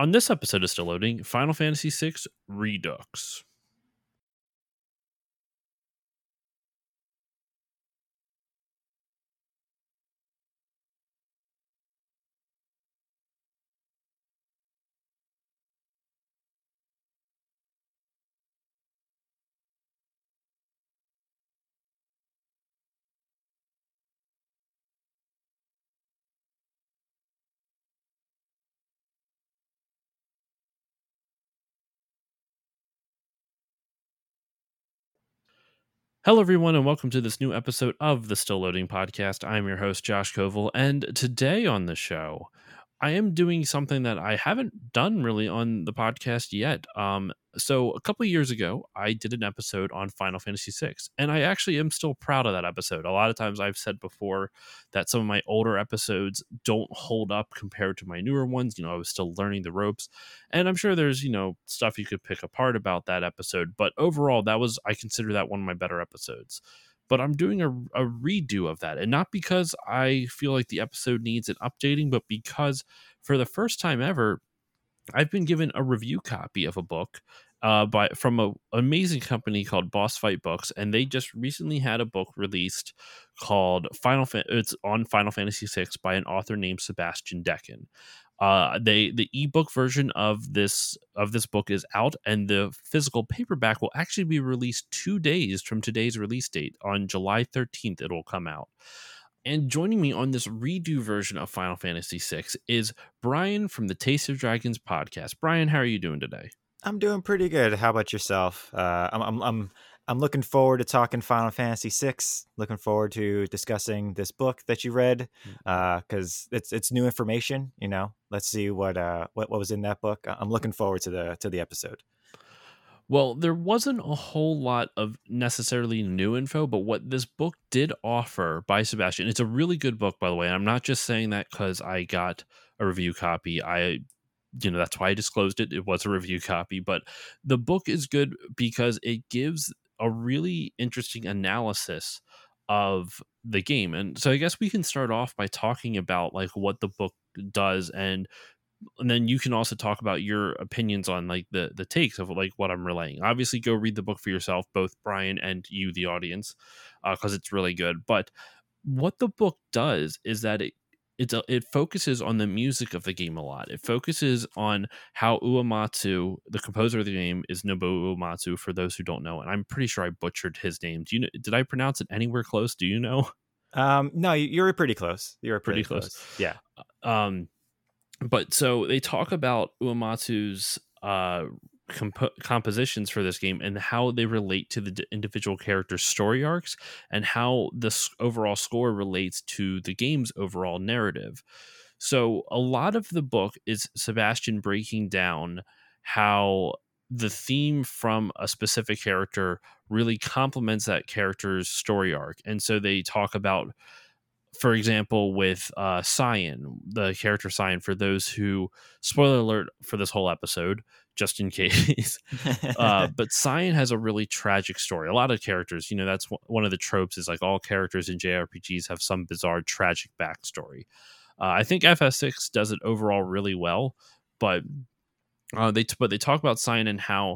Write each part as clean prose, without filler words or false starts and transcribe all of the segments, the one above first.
On this episode of Still Loading, Final Fantasy VI Redux. Hello, everyone, and welcome to this new episode of the Still Loading podcast. I'm your host, Josh Koval, and today on the show, I am doing something that I haven't done really on the podcast yet. So a couple of years ago, I did an episode on Final Fantasy VI, and I actually am still proud of that episode. A lot of times I've said before that some of my older episodes don't hold up compared to my newer ones. I was still learning the ropes, and I'm sure there's, stuff you could pick apart about that episode. But overall, I consider that one of my better episodes. But I'm doing a redo of that. And not because I feel like the episode needs an updating, but because for the first time ever, I've been given a review copy of a book from an amazing company called Boss Fight Books, and they just recently had a book released called It's on Final Fantasy VI by an author named Sebastian Decken. The ebook version of this book is out, and the physical paperback will actually be released 2 days from today's release date. On July 13th, it'll come out. And joining me on this redo version of Final Fantasy VI is Brian from the Taste of Dragons podcast. Brian, how are you doing today? I'm doing pretty good. How about yourself? I'm looking forward to talking Final Fantasy VI. Looking forward to discussing this book that you read, because it's new information. Let's see what was in that book. I'm looking forward to the episode. Well, there wasn't a whole lot of necessarily new info, but what this book did offer by Sebastian, it's a really good book, by the way. And I'm not just saying that because I got a review copy. That's why I disclosed it. It was a review copy, but the book is good because it gives a really interesting analysis of the game. And so I guess we can start off by talking about like what the book does, and then you can also talk about your opinions on like the takes of like what I'm relaying. Obviously, go read the book for yourself, both Brian and you, the audience, because it's really good. But what the book does is that it focuses on the music of the game a lot. It focuses on how Uematsu, the composer of the game, is Nobuo Uematsu. For those who don't know, and I'm pretty sure I butchered his name. Do you know? Did I pronounce it anywhere close? Do you know? No, you were pretty close. You were Pretty pretty close. close. Yeah. Um, but so they talk about Uematsu's compositions for this game and how they relate to the individual characters' story arcs and how this overall score relates to the game's overall narrative. So a lot of the book is Sebastian breaking down how the theme from a specific character really complements that character's story arc. And so they talk about, for example, with Cyan, the character Cyan, for those who, spoiler alert for this whole episode, just in case. But Cyan has a really tragic story. A lot of characters, that's one of the tropes is like all characters in JRPGs have some bizarre tragic backstory. I think FS6 does it overall really well, but they talk about Cyan and how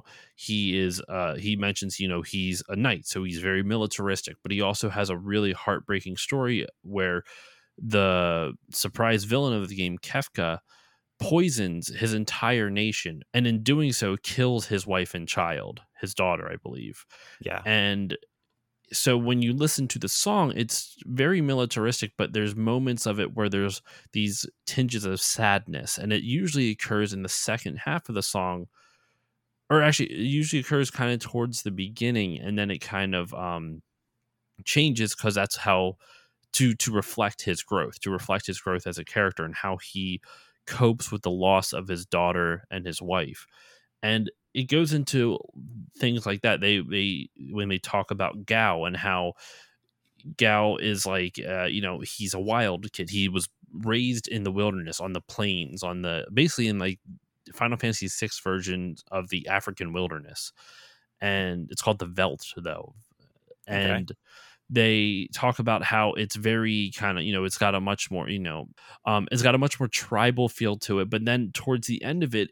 he mentions he's a knight, so he's very militaristic, but he also has a really heartbreaking story where the surprise villain of the game, Kefka, poisons his entire nation, and in doing so kills his wife and child, his daughter, I believe. Yeah. And so when you listen to the song, it's very militaristic, but there's moments of it where there's these tinges of sadness, and it usually occurs in the second half of the song, or actually it usually occurs kind of towards the beginning, and then it kind of changes because that's how to reflect his growth as a character and how he copes with the loss of his daughter and his wife. And it goes into things like that. They when they talk about Gao and how Gao is like, he's a wild kid. He was raised in the wilderness, on the plains, basically in like Final Fantasy VI version of the African wilderness, and it's called the Veldt though. Okay. And they talk about how it's very kind of, it's got a much more, it's got a much more tribal feel to it. But then towards the end of it,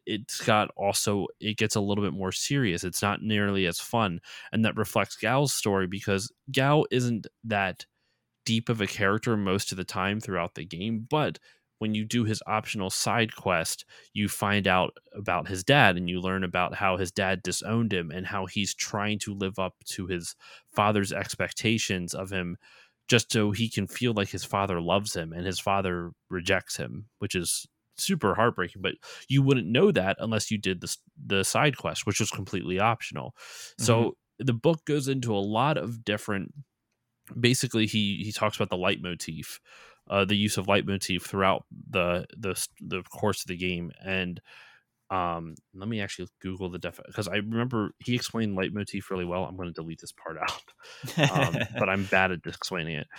it gets a little bit more serious. It's not nearly as fun. And that reflects Gal's story, because Gal isn't that deep of a character most of the time throughout the game. But when you do his optional side quest, you find out about his dad, and you learn about how his dad disowned him and how he's trying to live up to his father's expectations of him, just so he can feel like his father loves him, and his father rejects him, which is super heartbreaking. But you wouldn't know that unless you did the side quest, which was completely optional. Hmm. So the book goes into a lot of different, basically he talks about the leitmotif, the use of leitmotif throughout the course of the game. And let me actually Google the because I remember he explained leitmotif really well. I'm going to delete this part out. But I'm bad at explaining it.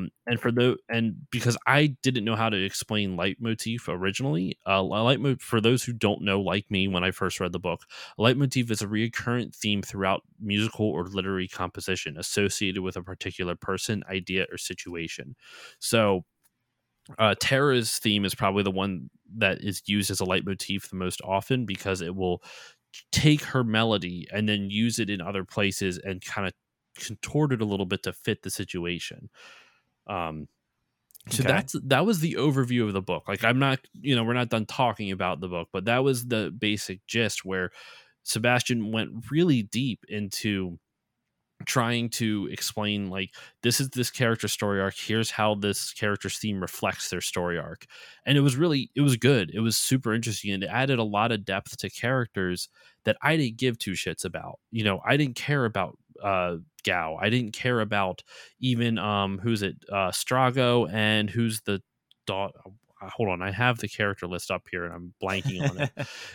And because I didn't know how to explain leitmotif originally, leitmotif, for those who don't know, like me, when I first read the book, a leitmotif is a recurrent theme throughout musical or literary composition associated with a particular person, idea, or situation. So Terra's theme is probably the one that is used as a leitmotif the most often, because it will take her melody and then use it in other places and kind of contort it a little bit to fit the situation. Um, so Okay. that was the overview of the book. Like, I'm not, we're not done talking about the book, but that was the basic gist, where Sebastian went really deep into trying to explain, like, this is this character story arc, here's how this character's theme reflects their story arc. And it was good, it was super interesting, and it added a lot of depth to characters that I didn't give two shits about. I didn't care about Gao. I didn't care about even who's it, Strago, and who's the dog. Hold on, I have the character list up here and I'm blanking on it.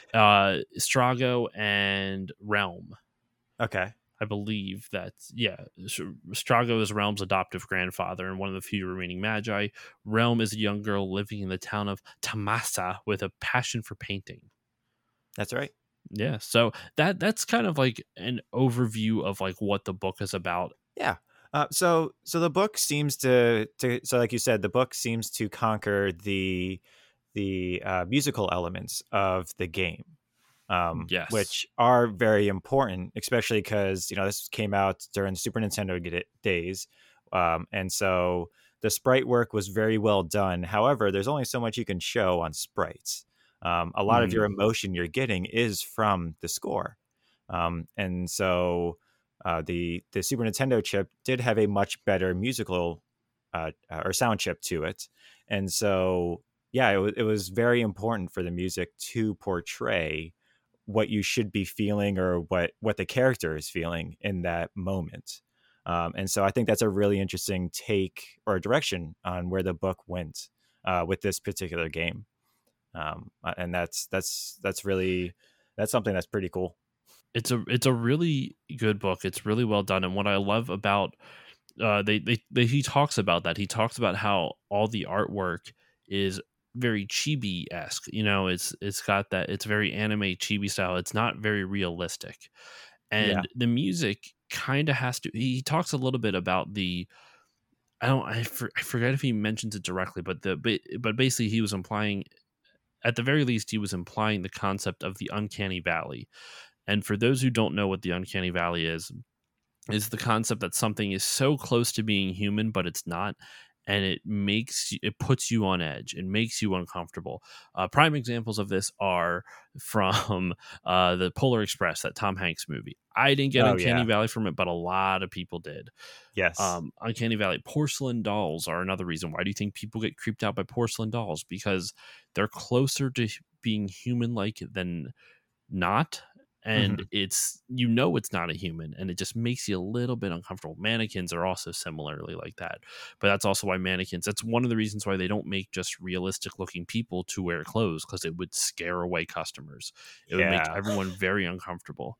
Strago and Realm. Okay. I believe that, yeah, Strago is Realm's adoptive grandfather and one of the few remaining magi. Realm is a young girl living in the town of Tamasa with a passion for painting. That's right. Yeah, so that's kind of like an overview of like what the book is about. Yeah. So the book seems to so like you said, the book seems to conquer the musical elements of the game, Yes. which are very important, especially because this came out during the Super Nintendo days, and so the sprite work was very well done. However, there's only so much you can show on sprites. A lot of Mhm. your emotion you're getting is from the score, and so the Super Nintendo chip did have a much better musical or sound chip to it, and so yeah, it was very important for the music to portray what you should be feeling, or what the character is feeling in that moment. And so I think that's a really interesting take or direction on where the book went with this particular game. And that's really, that's something that's pretty cool. It's a really good book. It's really well done, and what I love about he talks about that. He talks about how all the artwork is very chibi esque. It's got that. It's very anime chibi style. It's not very realistic, Yeah. and the music kind of has to. He talks a little bit about the. I don't. I forget if he mentions it directly, but basically he was implying, at the very least, he was implying the concept of the uncanny valley. And for those who don't know what the uncanny valley is the concept that something is so close to being human but it's not, and it puts you on edge, it makes you uncomfortable. Prime examples of this are from the Polar Express, that Tom Hanks movie. I didn't get Oh uncanny yeah. valley from it, but a lot of people did. Yes. Uncanny valley, porcelain dolls are another reason. Why do you think people get creeped out by porcelain dolls? Because they're closer to being human like than not. And Hmm. it's not a human, and it just makes you a little bit uncomfortable. Mannequins are also similarly like that, but that's also why that's one of the reasons why they don't make just realistic looking people to wear clothes, because it would scare away customers. It would make Yeah. everyone very uncomfortable.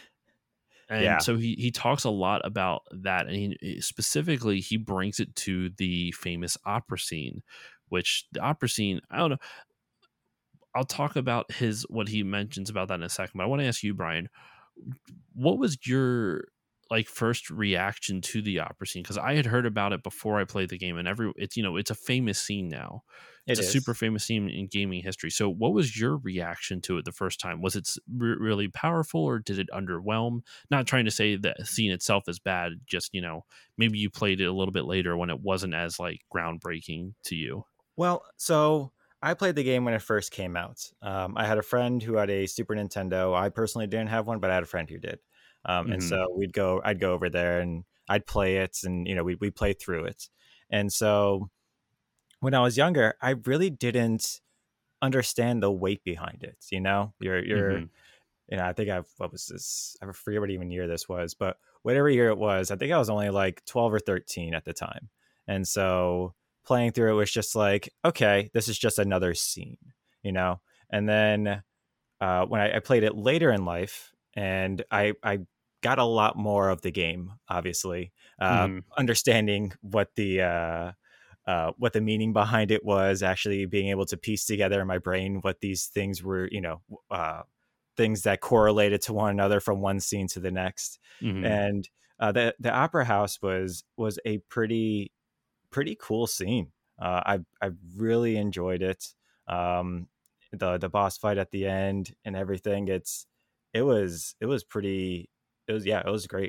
And Yeah. so he talks a lot about that, and specifically he brings it to the famous opera scene, which the opera scene, I don't know, I'll talk about what he mentions about that in a second. But I want to ask you, Brian, what was your like first reaction to the opera scene? Because I had heard about it before I played the game, and it's it's a famous scene now. It's It a super is. famous scene in gaming history. So, what was your reaction to it the first time? Was it really powerful, or did it underwhelm? Not trying to say the scene itself is bad, just maybe you played it a little bit later when it wasn't as like groundbreaking to you. Well, so I played the game when it first came out. I had a friend who had a Super Nintendo. I personally didn't have one, but I had a friend who did. And Hmm. so I'd go over there and I'd play it, and we'd play through it. And so when I was younger, I really didn't understand the weight behind it. Hmm. I think what was this? I forget what even year this was, but whatever year it was, I think I was only like 12 or 13 at the time. And so playing through it was just like, okay, this is just another scene, you know? And then when I played it later in life, and I got a lot more of the game, obviously, Hmm. understanding what the meaning behind it was, actually being able to piece together in my brain what these things were, things that correlated to one another from one scene to the next. Hmm. And the opera house was a pretty cool scene. I really enjoyed it. The boss fight at the end and everything. It was pretty. It was yeah. It was great.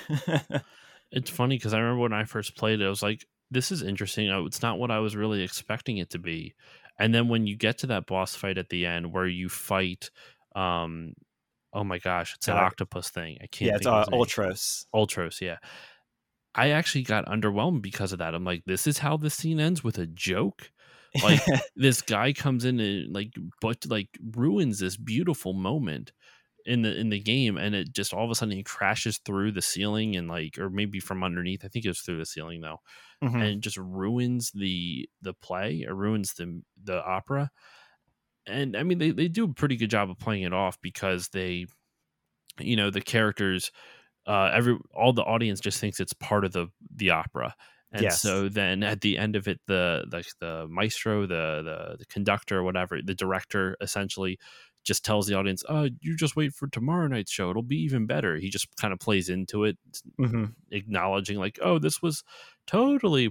It's funny because I remember when I first played it, I was like, "This is interesting. It's not what I was really expecting it to be." And then when you get to that boss fight at the end, where you fight, um, oh my gosh, it's that uh, octopus thing. I yeah, can't it's think of his name. Ultros. Ultros, yeah. I actually got underwhelmed because of that. I'm like, this is how the scene ends, with a joke. Like, this guy comes in and like ruins this beautiful moment in the game, and it just all of a sudden he crashes through the ceiling, and like, or maybe from underneath. I think it was through the ceiling though, Hmm. and just ruins the play, or ruins the opera. And I mean, they do a pretty good job of playing it off, because they, the characters, every all the audience just thinks it's part of the opera. And Yes. so then at the end of it, the maestro, the conductor, or whatever, the director, essentially just tells the audience, "Oh, you just wait for tomorrow night's show; it'll be even better." He just kind of plays into it, Hmm. acknowledging like, "Oh, this was totally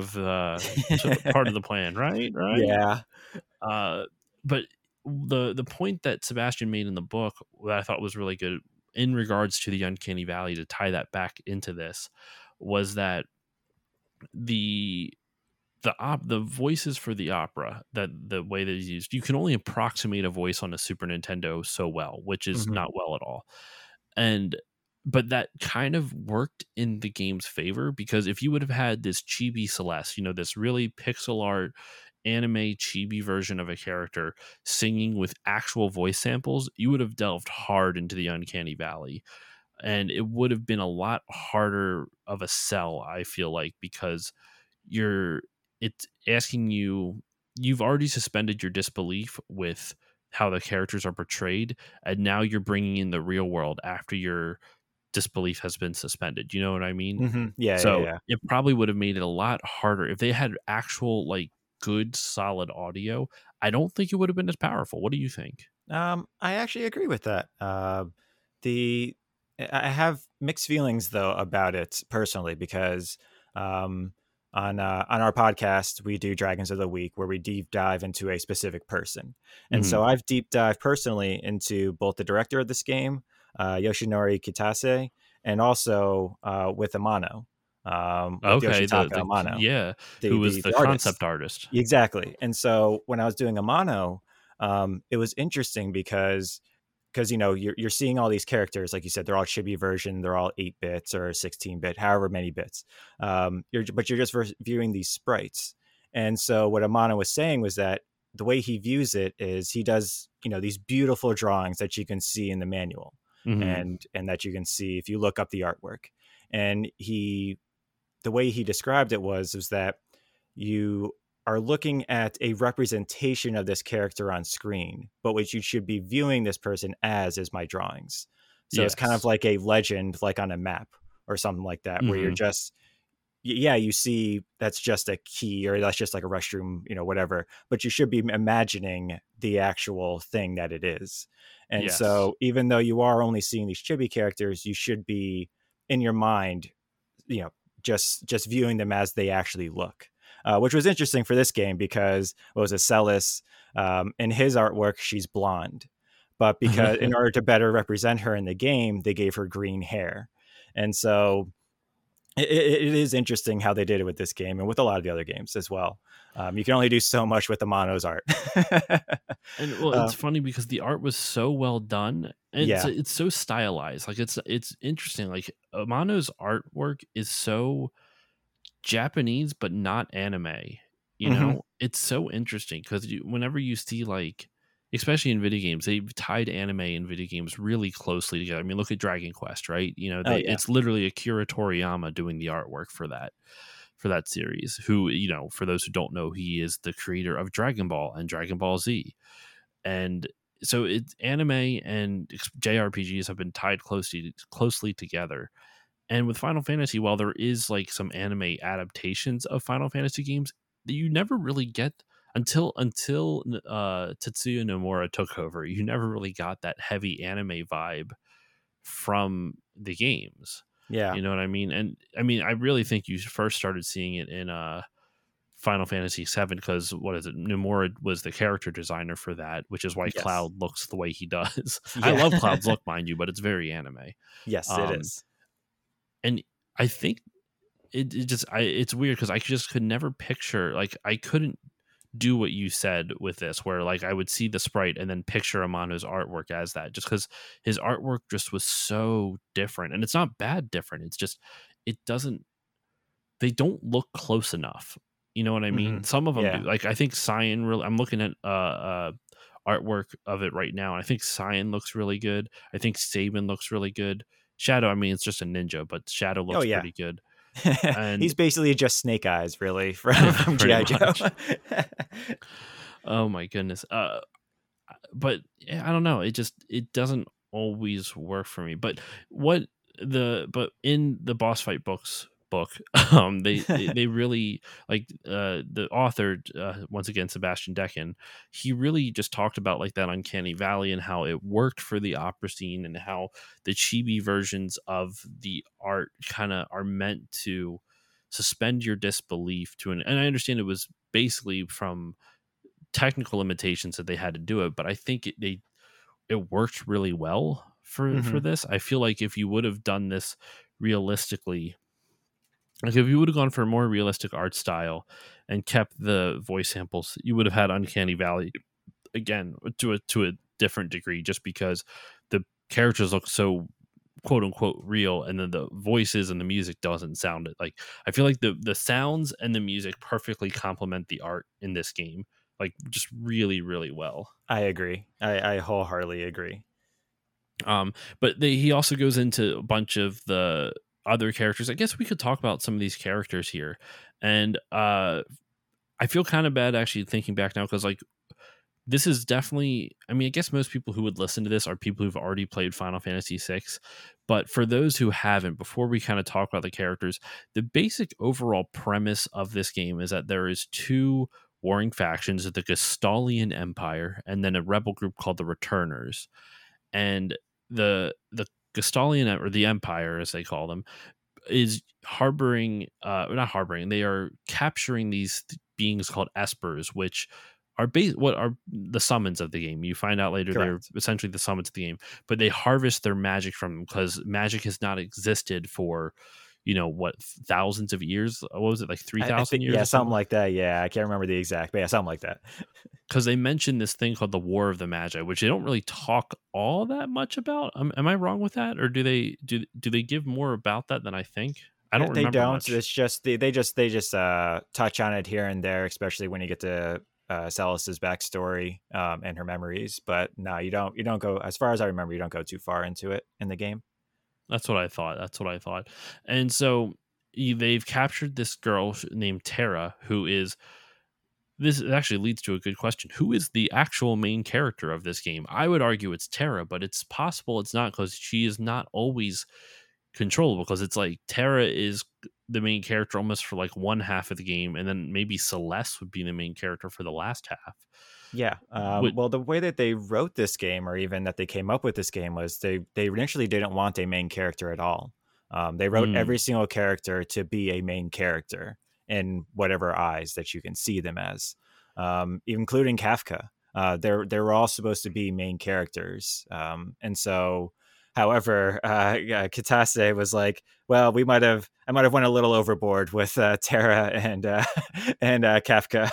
part of the plan, right? Right." Yeah. Uh, but the point that Sebastian made in the book, that I thought was really good in regards to the uncanny valley, to tie that back into this, was that the the voices for the opera, that the way that is used, you can only approximate a voice on a Super Nintendo so well, which is Hmm. not well at all. And but that kind of worked in the game's favor, because if you would have had this chibi Celeste, this really pixel art anime chibi version of a character singing with actual voice samples, you would have delved hard into the uncanny valley, and it would have been a lot harder of a sell, I feel like, because you're it's asking you, you've already suspended your disbelief with how the characters are portrayed, and now you're bringing in the real world after your disbelief has been suspended. You know what I mean? Hmm. Yeah. Yeah. So Yeah. it probably would have made it a lot harder if they had actual, like, good solid audio. I don't think it would have been as powerful. What do you think? I actually agree with that. The I have mixed feelings though about it personally, because um, on our podcast we do Dragons of the Week, where we deep dive into a specific person, and Hmm. so I've deep dived personally into both the director of this game, Yoshinori Kitase, and also with Amano, with Okay, Yoshitaka the Amano, yeah, who was the the artist. concept artist? Exactly. And so when I was doing Amano, it was interesting because you're seeing all these characters, like you said, they're all chibi version, they're all 8 bits or 16-bit, however many bits. You're just viewing these sprites. And so what Amano was saying was that the way he views it is he does these beautiful drawings that you can see in the manual, Hmm. and that you can see if you look up the artwork. And the way he described it was that you are looking at a representation of this character on screen, but what you should be viewing this person as is my drawings. So it's kind of Yes. like a legend, like on a map or something like that, where you're Hmm. just, yeah, you see that's just a key, or that's just like a restroom, whatever, but you should be imagining the actual thing that it is. And Yes. so even though you are only seeing these chibi characters, you should be in your mind, you know, just viewing them as they actually look, which was interesting for this game because what was it, Celis, in his artwork, she's blonde, but because in order to better represent her in the game, they gave her green hair. And so it is interesting how they did it with this game and with a lot of the other games as well. You can only do so much with Amano's art. And well, it's funny because the art was so well done, and Yeah. it's so stylized. Like it's interesting. Like Amano's artwork is so Japanese, but not anime. You Hmm. know, it's so interesting because whenever you see like, especially in video games, they've tied anime and video games really closely together. I mean, look at Dragon Quest, right? You know, Oh yeah. it's literally Akira Toriyama doing the artwork for that series. Who, you know, for those who don't know, he is the creator of Dragon Ball and Dragon Ball Z, and so it's anime and JRPGs have been tied closely together. And with Final Fantasy, while there is like some anime adaptations of Final Fantasy games, you never really get until Tetsuya Nomura took over. You never really got that heavy anime vibe from the games. Yeah. You know what I mean? And I mean, I really think you first started seeing it in Final Fantasy VII because what is it? Nomura was the character designer for that, which is why Yes. Cloud looks the way he does. I Yeah. love Cloud's look, mind you, but it's very anime. Yes, it Um, is. and I think it's weird because I just could never picture, like I couldn't do what you said with this, where like I would see the sprite and then picture Amano's artwork as that, just because his artwork just was so different, and it's not bad different. It's just it doesn't they don't look close enough. You know what I Hmm. mean? Some of them do. Yeah. Like I think Cyan really. I'm looking at artwork of it right now, and I think Cyan looks really good. I think Sabin looks really good. Shadow, I mean, it's just a ninja, but Shadow Oh looks yeah. pretty good. And He's basically just Snake Eyes, really, from pretty GI Joe. much. Oh my goodness. But I don't know. It doesn't always work for me. But but in the boss fight book, they really like the author, once again Sebastian Decken. He really just talked about like that uncanny valley and how it worked for the opera scene and how the chibi versions of the art kind of are meant to suspend your disbelief to an. And I understand it was basically from technical limitations that they had to do it, but I think it worked really well for Hmm. this. I feel like if you would have done this realistically, like if you would have gone for a more realistic art style and kept the voice samples, you would have had Uncanny Valley again to a different degree, just because the characters look so quote unquote real, and then the voices and the music doesn't sound it. Like I feel like the sounds and the music perfectly complement the art in this game, like just really really well. I agree. I wholeheartedly agree. But he also goes into a bunch of the other characters. I guess we could talk about some of these characters here, and I feel kind of bad actually thinking back now because like this is definitely, I mean, I guess most people who would listen to this are people who've already played Final Fantasy VI, but for those who haven't, before we kind of talk about the characters, the basic overall premise of this game is that there is two warring factions, the Gestalian Empire and then a rebel group called the Returners. And the Gestalian, or the Empire as they call them, is harboring not harboring, they are capturing these beings called espers, which are what are the summons of the game. You find out later they're Correct. essentially the summons of the game, but they harvest their magic from them because magic has not existed for, you know, what, thousands of years. What was it, like I 3,000 think, years yeah, or something something? like that. Yeah, I can't remember the exact, but yeah, something like that. Because they mentioned this thing called the War of the Magi, which they don't really talk all that much about. Am I wrong with that, or do they give more about that than I think? I don't They remember don't. much. It's just they just touch on it here and there, especially when you get to Celis's backstory and her memories. But no, you don't go, as far as I remember, you don't go too far into it in the game. That's what I thought. That's what I thought. And so they've captured this girl named Tara, who is. This actually leads to a good question. Who is the actual main character of this game? I would argue it's Tara, but it's possible it's not because she is not always controllable. Because it's like Tara is the main character almost for like one half of the game, and then maybe Celeste would be the main character for the last half. Yeah. Would Well, the way that they wrote this game, or even that they came up with this game, was they initially didn't want a main character at all. They wrote every single character to be a main character in whatever eyes that you can see them as, including Kafka. They were all supposed to be main characters, and so. However, Kitase was like, "Well, I might have went a little overboard with Terra and Kafka,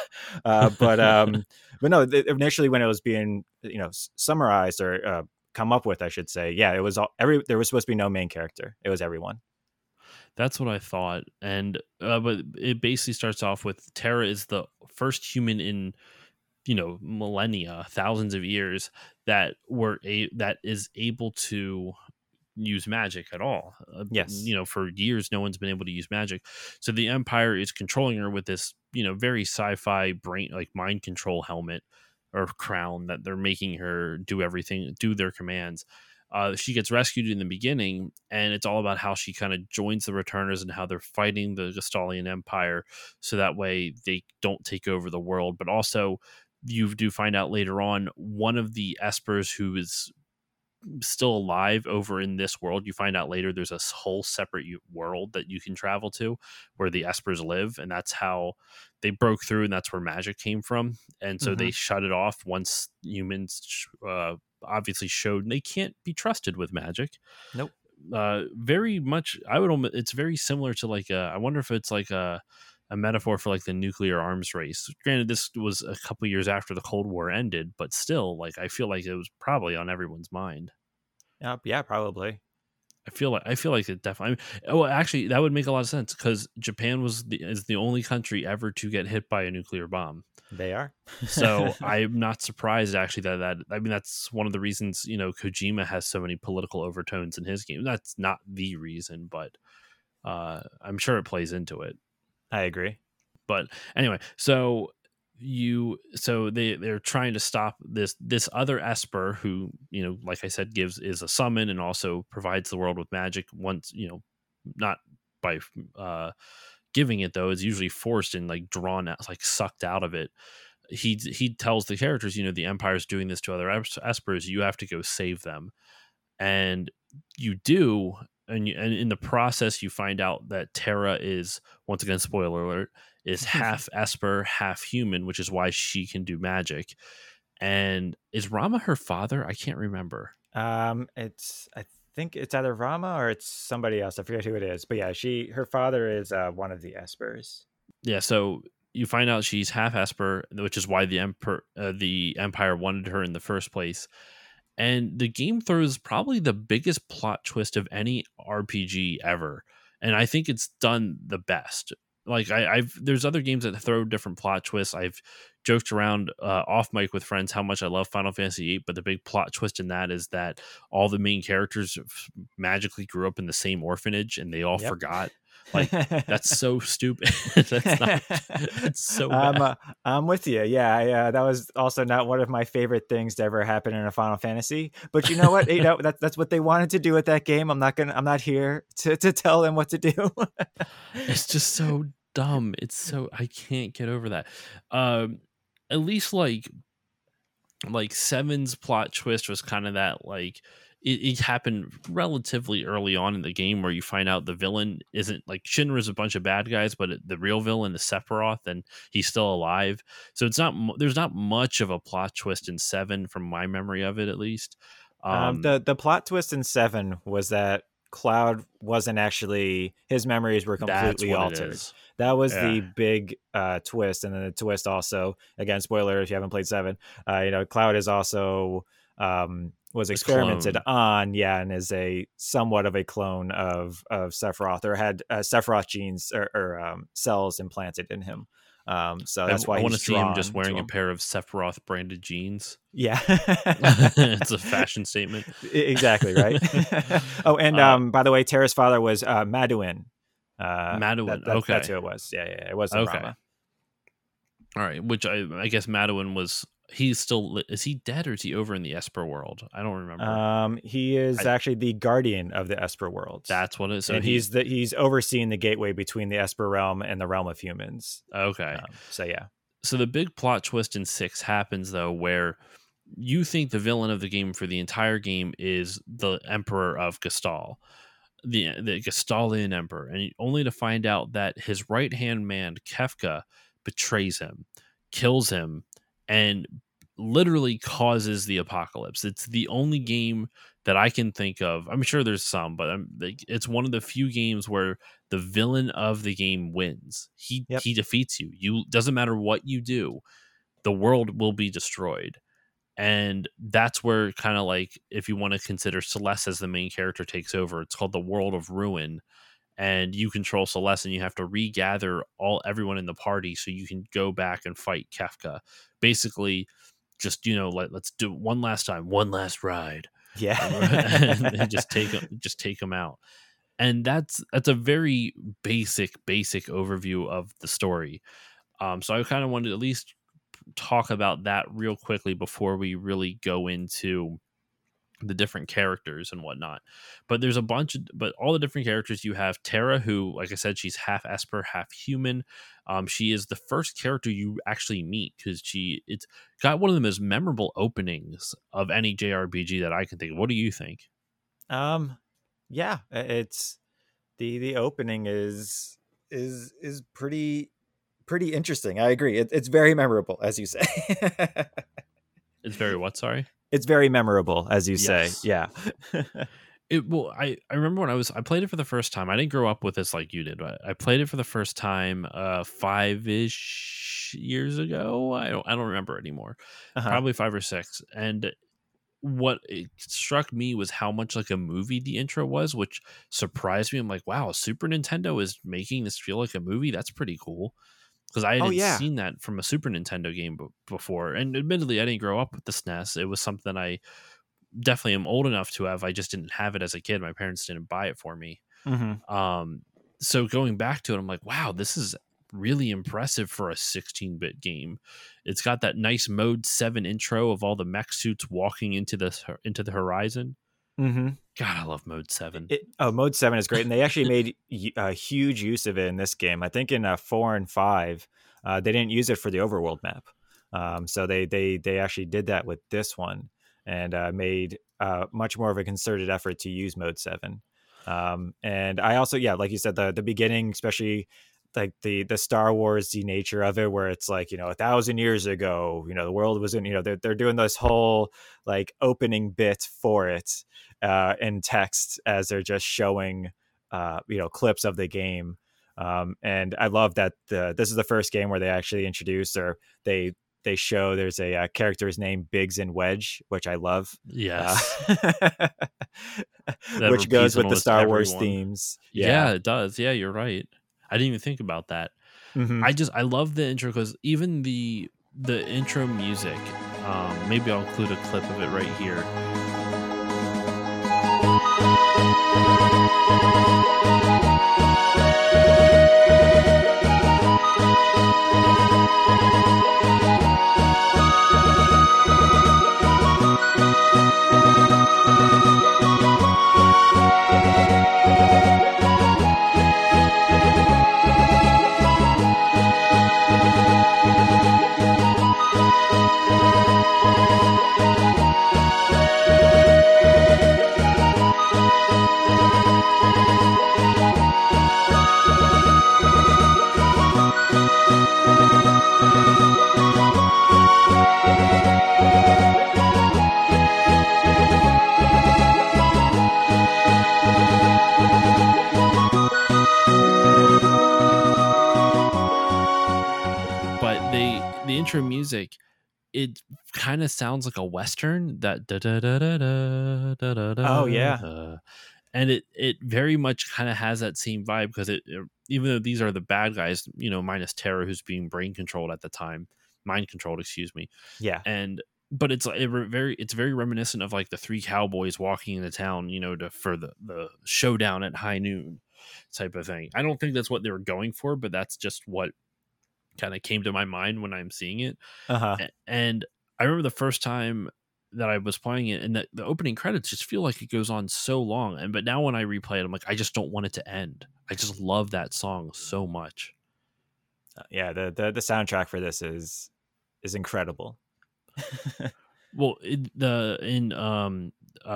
but no. Initially, when it was being summarized or come up with, I should say, yeah, it was there was supposed to be no main character. It was everyone." That's what I thought, and but it basically starts off with Terra is the first human in millennia, thousands of years that that is able to use magic at all. Yes. For years, no one's been able to use magic. So the Empire is controlling her with this, very sci-fi brain, like mind control helmet or crown that they're making her do everything, do their commands. She gets rescued in the beginning, and it's all about how she kind of joins the Returners and how they're fighting the Gestalian Empire, so that way they don't take over the world. But also, you do find out later on, one of the Espers who is still alive over in this world, you find out later there's a whole separate world that you can travel to where the Espers live, and that's how they broke through, and that's where magic came from. And so they shut it off once humans obviously showed they can't be trusted with magic. Nope. Very much, it's very similar to like I wonder if it's like a metaphor for like the nuclear arms race. Granted, this was a couple years after the Cold War ended, but still, like, I feel like it was probably on everyone's mind. Yeah, probably. I feel like it definitely. Oh, actually, that would make a lot of sense because Japan is the only country ever to get hit by a nuclear bomb. They are. So I'm not surprised actually that I mean that's one of the reasons Kojima has so many political overtones in his game. That's not the reason, but I'm sure it plays into it. I agree. But anyway, so they're trying to stop this other Esper who, like I said, is a summon and also provides the world with magic once, not by giving it though, is usually forced and like drawn out, like sucked out of it. He tells the characters, the Empire's doing this to other Espers, you have to go save them. And you do, and in the process you find out that Terra is, once again, spoiler alert, is half Esper, half human, which is why she can do magic. And is Rama her father? I can't remember. I think it's either Rama or it's somebody else. I forget who it is, but yeah, her father is one of the Espers. Yeah, so you find out she's half Esper, which is why the Empire wanted her in the first place. And the game throws probably the biggest plot twist of any RPG ever, and I think it's done the best. Like there's other games that throw different plot twists. I've joked around off mic with friends how much I love Final Fantasy VIII, but the big plot twist in that is that all the main characters magically grew up in the same orphanage and they all forgot. Like, that's so stupid. That's so bad. I'm with you. Yeah, that was also not one of my favorite things to ever happen in a Final Fantasy. But you know what? That's what they wanted to do with that game. I'm not here to tell them what to do. It's just so dumb. I can't get over that. At least like Seven's plot twist was kind of that, like, it happened relatively early on in the game where you find out the villain isn't like Shinra's a bunch of bad guys, but the real villain is Sephiroth and he's still alive. So there's not much of a plot twist in 7 from my memory of it, at least. The plot twist in 7 was that Cloud wasn't actually, his memories were completely altered. That was the big twist. And then the twist also, again, spoiler if you haven't played 7, Cloud is also was experimented on, and is a somewhat of a clone of Sephiroth, or had Sephiroth genes or cells implanted in him. So that's why I want to see him just wearing a pair of Sephiroth branded jeans. Yeah. It's a fashion statement. Exactly, right? Oh, and by the way, Terra's father was Maduin. Maduin, okay. That's who it was. Yeah, it wasn't Rama. All right, which I guess Maduin was... is he dead or is he over in the Esper world? I don't remember. He is actually the guardian of the Esper world. That's what it is. So and he's overseeing the gateway between the Esper realm and the realm of humans. Okay. So yeah. So the big plot twist in 6 happens though, where you think the villain of the game for the entire game is the Emperor of Gestal. the Gestalian emperor, and only to find out that his right hand man Kefka betrays him, kills him, and literally causes the apocalypse. It's the only game that I can think of. I'm sure there's some, but it's one of the few games where the villain of the game wins. Yep. He defeats you. You doesn't matter what you do, the world will be destroyed. And that's where kind of like, if you want to consider Celeste as the main character, takes over. It's called the World of Ruin, and you control Celeste, and you have to regather everyone in the party so you can go back and fight Kefka. Basically, just let's do it one last time, one last ride. Yeah. And just take them out. And that's a very basic overview of the story. So I kind of wanted to at least talk about that real quickly before we really go into the different characters and whatnot. But there's but all the different characters, you have Terra, who, like I said, she's half Esper, half human. She is the first character you actually meet, because it's got one of the most memorable openings of any JRPG that I can think of. What do you think? Yeah, it's the opening is pretty interesting. I agree. It's very memorable, as you say. It's very what? Sorry. It's very memorable, as you say. Yeah. I remember when I played it for the first time. I didn't grow up with this like you did, but I played it for the first time 5-ish years ago. I don't remember anymore. Probably 5 or 6. And what it struck me was how much like a movie the intro was, which surprised me. I'm like, wow, Super Nintendo is making this feel like a movie. That's pretty cool. Because I hadn't seen that from a Super Nintendo game before. And admittedly, I didn't grow up with the SNES. It was something I definitely am old enough to have. I just didn't have it as a kid. My parents didn't buy it for me. So going back to it, I'm like, wow, this is really impressive for a 16-bit game. It's got that nice Mode 7 intro of all the mech suits walking into the horizon. God, I love Mode 7. Mode 7 is great, and they actually made a huge use of it in this game. I think in 4 and 5, they didn't use it for the overworld map. So they actually did that with this one, and made much more of a concerted effort to use Mode 7. And I also, like you said, the beginning, especially like the Star Wars-y nature of it, where it's like, 1,000 years ago, the world was in, they're doing this whole like opening bit for it in text as they're just showing clips of the game. And I love that this is the first game where they actually introduce, or they show there's a character's name, Biggs and Wedge, which I love. Yes. Which goes with the Star Wars themes. Yeah, it does. Yeah, you're right. I didn't even think about that. I love the intro, because even the intro music, maybe I'll include a clip of it right here. But the intro music, it kind of sounds like a Western, that da da da da da da da da. Oh yeah. And it very much kind of has that same vibe, because it even though these are the bad guys, minus Terra, who's being mind controlled, excuse me. Yeah. But it's like it's very reminiscent of like the 3 cowboys walking into town, for the showdown at high noon type of thing. I don't think that's what they were going for, but that's just what kind of came to my mind when I'm seeing it. And I remember the first time that I was playing it, and the opening credits just feel like it goes on so long. But now when I replay it, I'm like, I just don't want it to end. I just love that song so much. Yeah, the soundtrack for this is incredible. Well,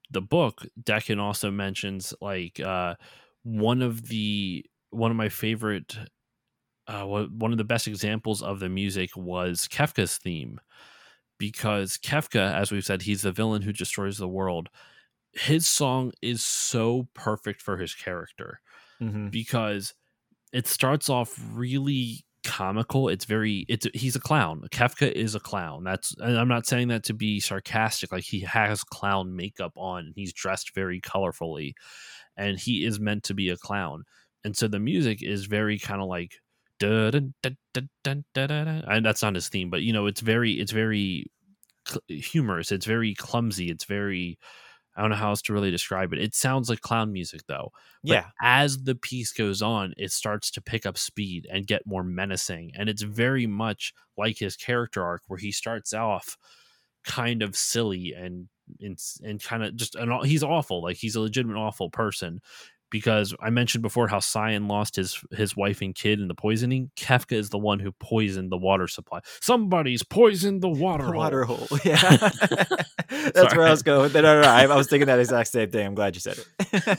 the book, Decken also mentions like one of my favorite one of the best examples of the music was Kefka's theme, because Kefka, as we've said, he's the villain who destroys the world. His song is so perfect for his character Mm-hmm. because it starts off really comical. He's a clown. Kefka is a clown. And I'm not saying that to be sarcastic. Like, he has clown makeup on and he's dressed very colorfully and he is meant to be a clown. And so the music is very kind of like dun, dun, dun, dun, dun, dun, dun. And that's not his theme, but it's very humorous. It's very clumsy. It's very, I don't know how else to really describe it. It sounds like clown music though. But Yeah. as the piece goes on, it starts to pick up speed and get more menacing. And it's very much like his character arc, where he starts off kind of silly and kind of just he's awful. Like, he's a legitimate awful person. Because I mentioned before how Cyan lost his wife and kid in the poisoning. Kefka is the one who poisoned the water supply. Somebody's poisoned the water The hole. water hole. Yeah. That's where I was going. No. I was thinking that exact same thing. I'm glad you said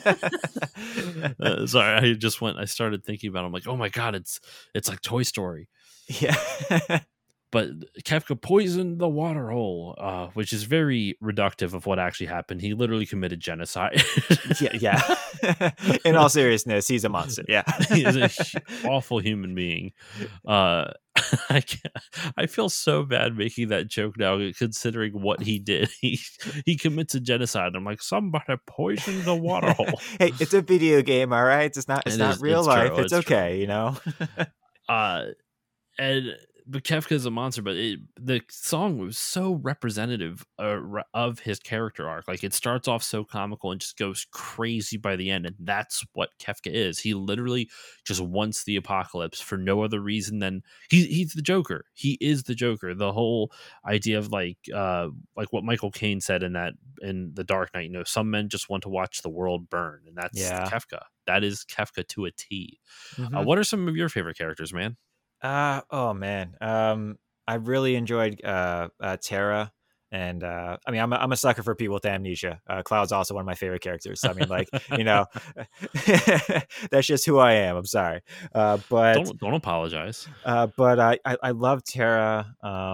it. Sorry, I started thinking about it. I'm like, oh my God, it's like Toy Story. Yeah. But Kefka poisoned the water hole, which is very reductive of what actually happened. He literally committed genocide. Yeah. In all seriousness, he's a monster. Yeah. He is an awful human being. I feel so bad making that joke now, considering what he did. He commits a genocide. I'm like, somebody poisoned the water hole. Hey, it's a video game, all right? It's not real life. True, it's okay, true. You know? But Kefka is a monster, but the song was so representative of his character arc. Like, it starts off so comical and just goes crazy by the end, and that's what Kefka is. He literally just wants the apocalypse for no other reason than he's the Joker. He is the Joker. The whole idea of like what Michael Caine said in The Dark Knight, some men just want to watch the world burn, and that's Kefka. That is Kefka to a T. Mm-hmm. What are some of your favorite characters, man? Oh man. I really enjoyed Terra, and I mean, I'm a sucker for people with amnesia. Cloud's also one of my favorite characters. I mean, like, that's just who I am. I'm sorry, but don't apologize. But I love Terra.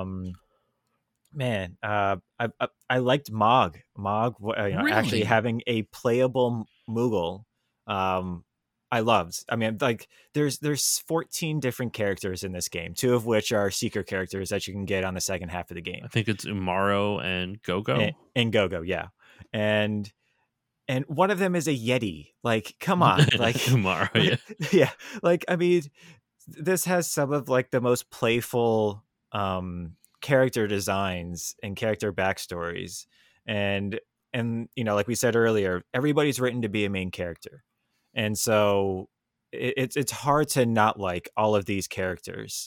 Man, I liked Mog. Really? Actually having a playable Moogle. I loved. I mean, like, there's 14 different characters in this game, 2 of which are secret characters that you can get on the second half of the game. I think it's Umaro and Gogo. And Gogo, yeah. And one of them is a Yeti. Like, come on. Like, Umaro, yeah. Yeah. Like, I mean, this has some of like the most playful character designs and character backstories. And like we said earlier, everybody's written to be a main character. And so it's hard to not like all of these characters.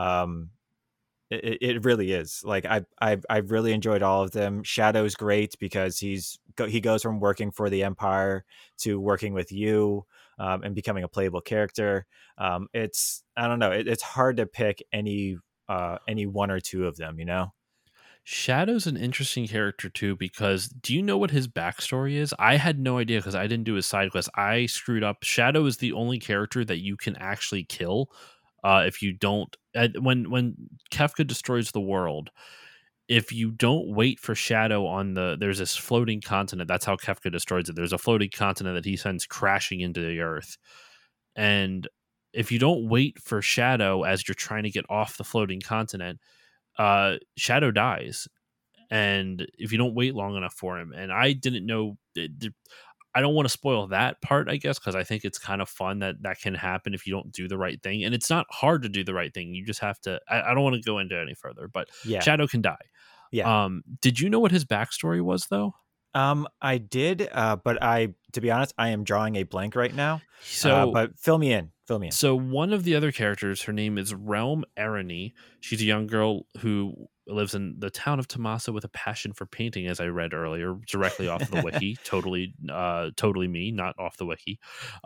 It really is. Like, I've really enjoyed all of them. Shadow's great because he goes from working for the Empire to working with you and becoming a playable character. I don't know. It's hard to pick any one or two of them. Shadow's an interesting character too, because do you know what his backstory is? I had no idea because I didn't do his side quest. I screwed up. Shadow is the only character that you can actually kill if you don't. When Kefka destroys the world, if you don't wait for Shadow there's this floating continent. That's how Kefka destroys it. There's a floating continent that he sends crashing into the earth, and if you don't wait for Shadow as you're trying to get off the floating continent, Shadow dies, and if you don't wait long enough for him, and I didn't know, I don't want to spoil that part, I guess, because I think it's kind of fun that can happen if you don't do the right thing, and it's not hard to do the right thing. You just have to. I don't want to go into it any further, but yeah. Shadow can die. Yeah. Did you know what his backstory was though? I did, but to be honest, I am drawing a blank right now. So, but fill me in. So one of the other characters, her name is Realm Arani. She's a young girl who lives in the town of Tomasa with a passion for painting, as I read earlier, directly off of the wiki. Totally me, not off the wiki.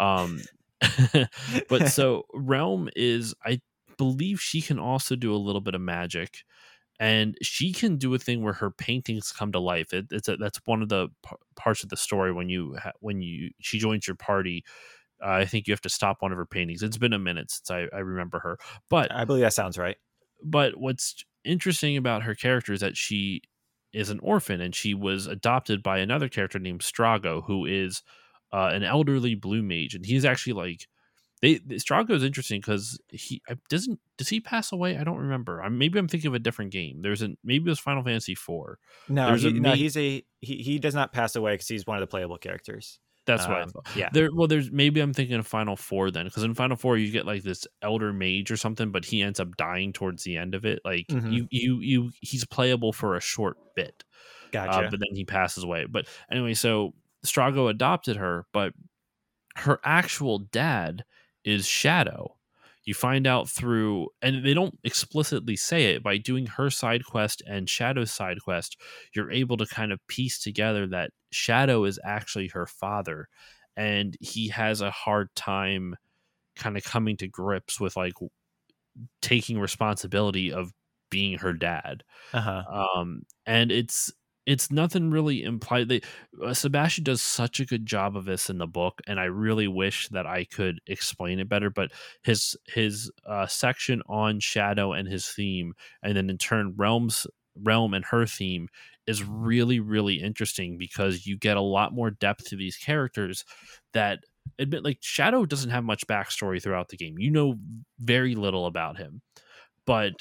But so Realm is, I believe she can also do a little bit of magic. and she can do a thing where her paintings come to life. That's one of the parts of the story when she joins your party. I think you have to stop one of her paintings. It's been a minute since I remember her, but I believe that sounds right. what's interesting about her character is that she is an orphan, and she was adopted by another character named Strago, who is an elderly blue mage, and he's actually like Strago is interesting because does he pass away? I don't remember. Maybe I'm thinking of a different game. Maybe it was Final Fantasy IV. No, There's a he does not pass away because he's one of the playable characters. That's what I thought. Yeah. There's maybe I'm thinking of Final Four then, because in Final Four you get like this elder mage or something, but he ends up dying towards the end of it. Like Mhm. he's playable for a short bit, Gotcha. but then he passes away. But anyway, so Strago adopted her, but her actual dad is Shadow. You find out through, and they don't explicitly say it, by doing her side quest and Shadow's side quest, you're able to kind of piece together that Shadow is actually her father, and he has a hard time kind of coming to grips with like taking responsibility of being her dad. Uh-huh. And it's nothing really implied. Sebastian does such a good job of this in the book, and I really wish that I could explain it better. But his section on Shadow and his theme, and then in turn Realm and her theme, is really really interesting, because you get a lot more depth to these characters that admit, like, Shadow doesn't have much backstory throughout the game. You know very little about him, but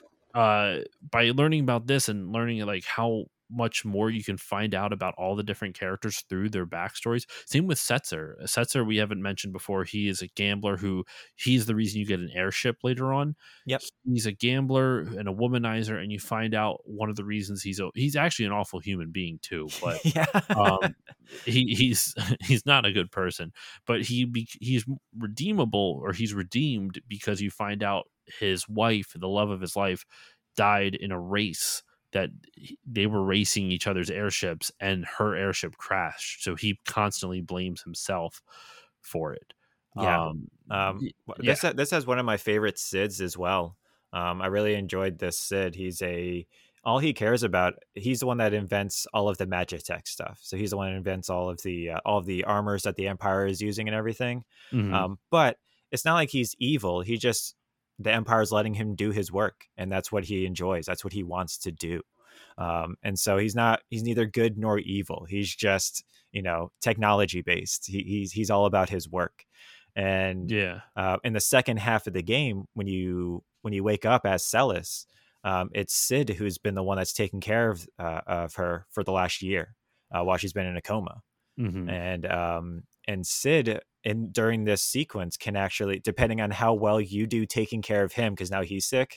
by learning about this and learning like how much more you can find out about all the different characters through their backstories. Same with Setzer we haven't mentioned before. He is a gambler he's the reason you get an airship later on. Yep. He's a gambler and a womanizer, and you find out one of the reasons he's actually an awful human being too, but Yeah. um he's he's not a good person, but he's redeemable, or he's redeemed, because you find out his wife, the love of his life, died in a race that they were racing each other's airships, and her airship crashed, so he constantly blames himself for it. Yeah. Y- yeah. This has one of my favorite Sids as well. I really enjoyed this Sid. All he cares about. He's the one that invents all of the Magitech stuff. So he's the one that invents all of the armors that the Empire is using and everything. Mhm. But it's not like he's evil. The Empire's letting him do his work, and that's what he enjoys. That's what he wants to do. And so he's neither good nor evil. He's just technology based. He's all about his work. And Yeah. in the second half of the game, when you wake up as Celis, it's Sid who's been the one that's taken care of her for the last year while she's been in a coma. Mhm. And Sid, during this sequence, can actually, depending on how well you do taking care of him, because now he's sick,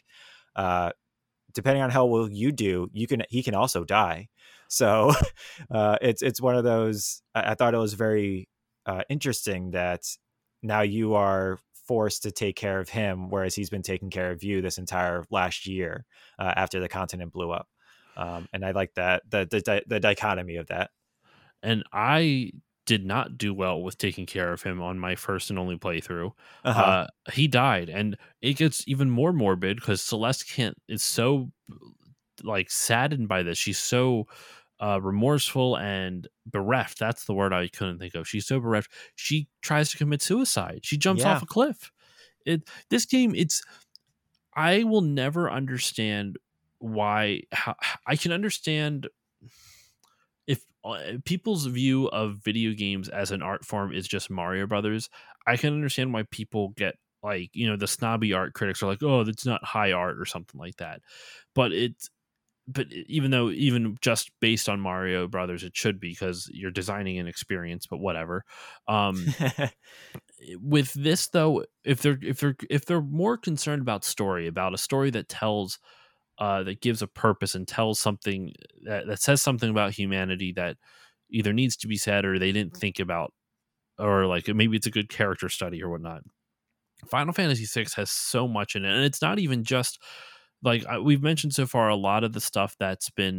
depending on how well you do, he can also die. So it's one of those. I thought it was very interesting that now you are forced to take care of him, whereas he's been taking care of you this entire last year after the continent blew up. And I like that the dichotomy of that. And I did not do well with taking care of him on my first and only playthrough. Uh-huh. He died, and it gets even more morbid because Celeste is so like saddened by this. She's so remorseful and bereft. That's the word I couldn't think of. She's so bereft. She tries to commit suicide. She jumps Yeah. off a cliff. This game, I will never understand why. I can understand if people's view of video games as an art form is just Mario Brothers. I can understand why people get like, the snobby art critics are like, oh, that's not high art or something like that. But even just based on Mario Brothers, it should be, because you're designing an experience. But whatever. With this though, if they're more concerned about story, about a story that tells that gives a purpose and tells something that says something about humanity that either needs to be said or they didn't think about, or like maybe it's a good character study or whatnot. Final Fantasy VI has so much in it, and it's not even just like we've mentioned so far. A lot of the stuff that's been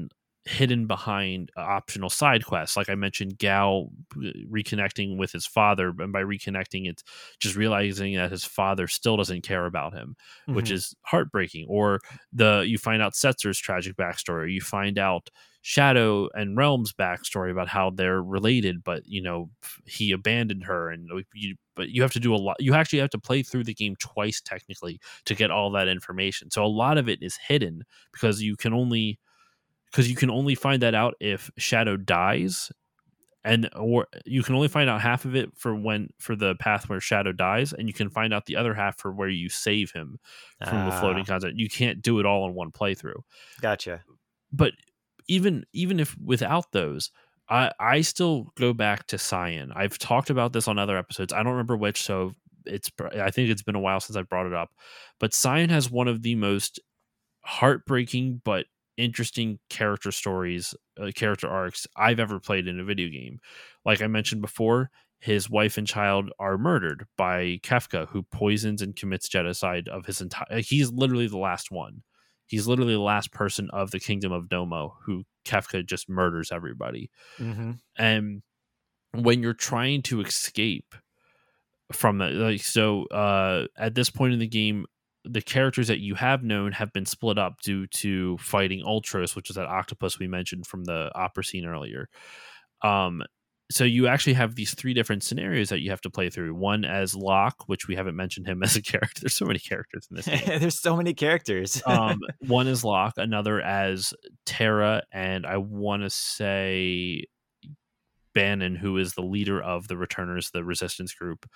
hidden behind optional side quests. Like I mentioned, Gal reconnecting with his father, and by reconnecting, it's just realizing that his father still doesn't care about him, which Mm-hmm. is heartbreaking. Or you find out Setzer's tragic backstory. You find out Shadow and Realm's backstory about how they're related, but he abandoned her, and but you have to do a lot. You actually have to play through the game twice technically to get all that information. So a lot of it is hidden because you can only find that out if Shadow dies, or you can only find out half of it for the path where Shadow dies, and you can find out the other half for where you save him from the floating content. You can't do it all in one playthrough. Gotcha. But even if without those, I still go back to Cyan. I've talked about this on other episodes. I don't remember which, so I think it's been a while since I brought it up. But Cyan has one of the most heartbreaking but interesting character stories, character arcs I've ever played in a video game. Like I mentioned before, his wife and child are murdered by Kefka, who poisons and commits genocide of his entire. He's literally the last one. He's literally the last person of the kingdom of Domo who Kefka just murders everybody. Mm-hmm. And when you're trying to escape from that, at this point in the game, the characters that you have known have been split up due to fighting Ultros, which is that octopus we mentioned from the opera scene earlier. So you actually have these three different scenarios that you have to play through. One as Locke, which we haven't mentioned him as a character. There's so many characters in this game. There's so many characters. One is Locke, another as Terra, and I want to say Bannon, who is the leader of the Returners, the resistance group.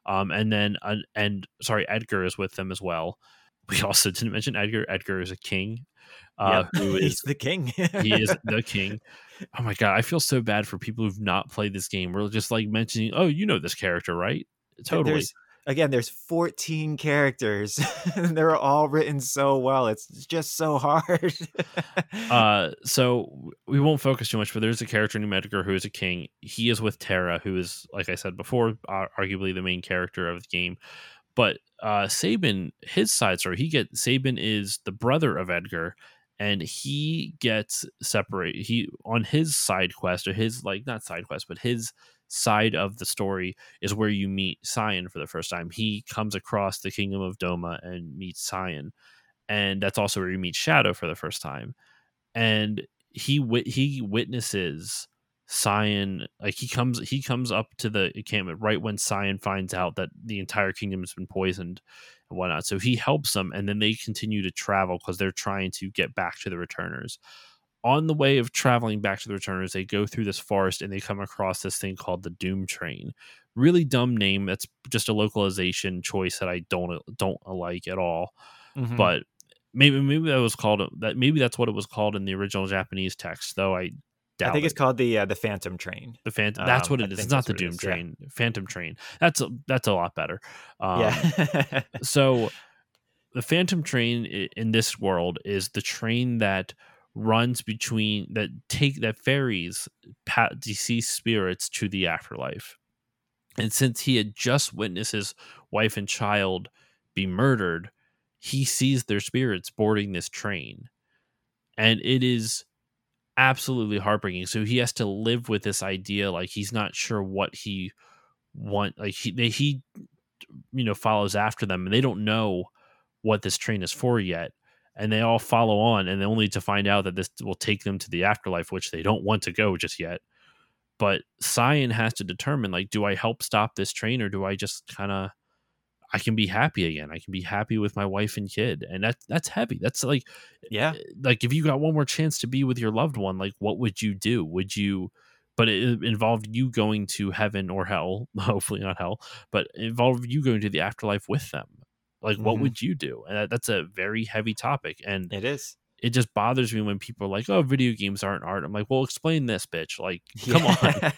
Edgar is with them as well. We also didn't mention Edgar. Edgar is a king. Who is he's the king. He is the king. Oh my god, I feel so bad for people who've not played this game. We're just like mentioning, oh, you know this character, right? Totally. There's 14 characters and they're all written so well. It's just so hard. So we won't focus too much, but there's a character named Edgar who is a king. He is with Terra, who is, like I said before, arguably the main character of the game. But Sabin, his side story, Sabin is the brother of Edgar, and he gets separated. He on his side quest, or his not side quest, but his side of the story is where you meet Cyan for the first time. He comes across the kingdom of Doma and meets Cyan, and that's also where you meet Shadow for the first time. And he witnesses Cyan, like he comes up to the encampment right when Cyan finds out that the entire kingdom has been poisoned and whatnot. So he helps them, and then they continue to travel because they're trying to get back to the Returners. On the way of traveling back to the Returners, they go through this forest and they come across this thing called the Doom Train. Really dumb name. That's just a localization choice that I don't like at all. Mm-hmm. But maybe that was called that. Maybe that's what it was called in the original Japanese text, though I doubt. I think it's called the Phantom Train. The Phantom. That's what it is. It's not the Doom Train. Yeah. Phantom Train. That's a lot better. Yeah. So the Phantom Train in this world is the train that runs between that ferries deceased spirits to the afterlife. And since he had just witnessed his wife and child be murdered, he sees their spirits boarding this train, and it is absolutely heartbreaking. So he has to live with this idea, like he's not sure what he want. Like he follows after them, and they don't know what this train is for yet. And they all follow on, and only to find out that this will take them to the afterlife, which they don't want to go just yet. But Cyan has to determine, like, do I help stop this train, or do I just I can be happy again. I can be happy with my wife and kid. And that's heavy. That's like if you got one more chance to be with your loved one, like, what would you do? But it involved you going to heaven or hell, hopefully not hell, but it involved you going to the afterlife with them. Like, what would you do? And that's a very heavy topic. And it is. It just bothers me when people are like, oh, video games aren't art. I'm like, well, explain this, bitch. Like, come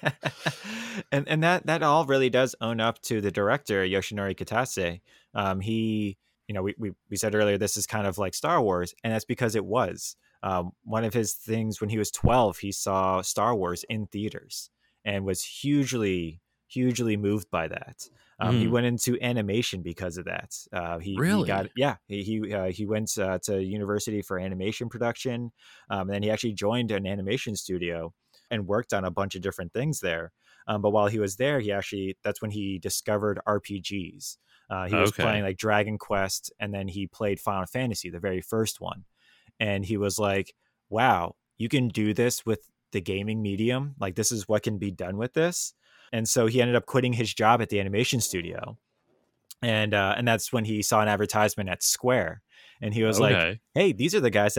on. And that all really does own up to the director, Yoshinori Kitase. He, we said earlier, this is kind of like Star Wars, and that's because it was. One of his things when he was 12, he saw Star Wars in theaters and was hugely hugely moved by that. He went into animation because of that. He got Really? he went to university for animation production, and then he actually joined an animation studio and worked on a bunch of different things there. But while he was there, that's when he discovered RPGs. He was playing Okay. like Dragon Quest, and then he played Final Fantasy, the very first one, and he was like, "Wow, you can do this with the gaming medium. Like, this is what can be done with this." And so he ended up quitting his job at the animation studio, and that's when he saw an advertisement at Square, and he was like, Okay. "Hey, these are the guys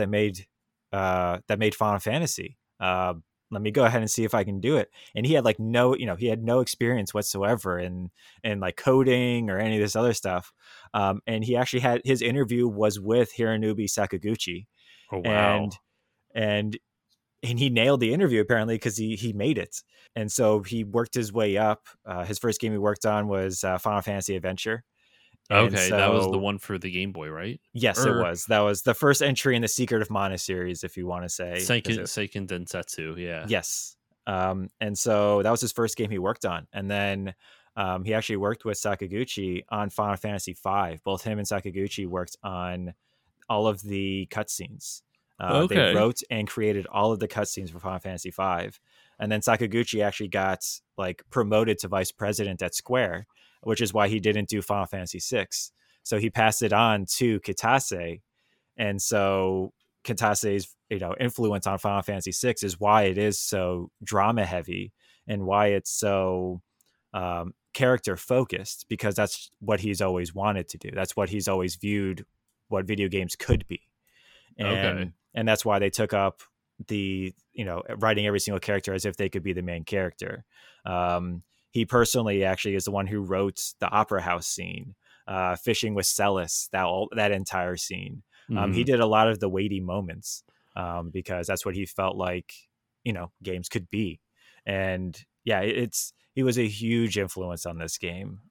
that made Final Fantasy. Let me go ahead and see if I can do it." And he had like he had no experience whatsoever in like coding or any of this other stuff. And he actually had his interview was with Hironobu Sakaguchi, Oh and wow. and he nailed the interview apparently because he made it. And so he worked his way up. His first game he worked on was Final Fantasy Adventure, and Okay, that was the so one for the Game Boy, right? yes, it Or was. That was the first entry in the Secret of Mana series, if you want to say, because Seiken Densetsu, yeah. yes. And so that was his first game he worked on, and then he actually worked with Sakaguchi on Final Fantasy V. Both him and Sakaguchi worked on all of the cutscenes. They Okay. wrote and created all of the cutscenes for Final Fantasy V, and then Sakaguchi actually got like promoted to vice president at Square, which is why he didn't do Final Fantasy VI. So he passed it on to Kitase, and so Kitase's influence on Final Fantasy VI is why it is so drama heavy and why it's so character focused, because that's what he's always wanted to do. That's what he's always viewed what video games could be, Okay. and that's why they took up the writing every single character as if they could be the main character. He personally actually is the one who wrote the opera house scene, fishing with Celis, that entire scene. He Hmm. did a lot of the weighty moments, because that's what he felt like games could be. And yeah, he was a huge influence on this game.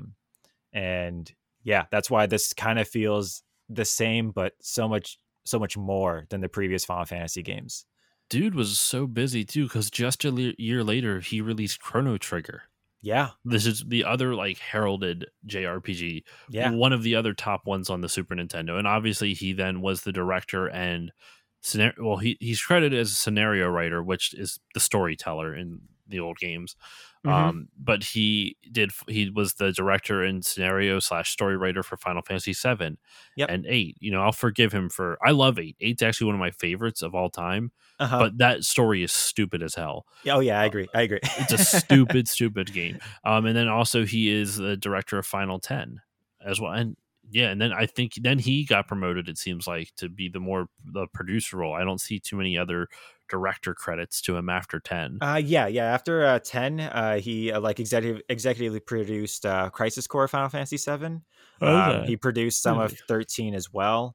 And yeah, that's why this kind of feels the same, but so much more than the previous Final Fantasy games. Dude was so busy too, because just a year later he released Chrono Trigger. Yeah, This is the other like heralded JRPG, yeah, one of the other top ones on the Super Nintendo, and obviously he then was the director and scenario. Well, he's credited as a scenario writer, which is the storyteller in the old games. hmm But he was the director and scenario slash story writer for Final Fantasy VII yep, and 8. I'll forgive him for I love 8. 8's actually one of my favorites of all time, uh-huh, but that story is stupid as hell. yeah, oh yeah, I agree. It's a stupid, stupid game. And then also he is the director of Final 10 as well. And yeah, and then I think then he got promoted, it seems like, to be the producer role. I don't see too many other director credits to him after 10. Yeah. After 10, he like executively produced Crisis Core Final Fantasy 7. Okay. He produced some of Really? 13 as well.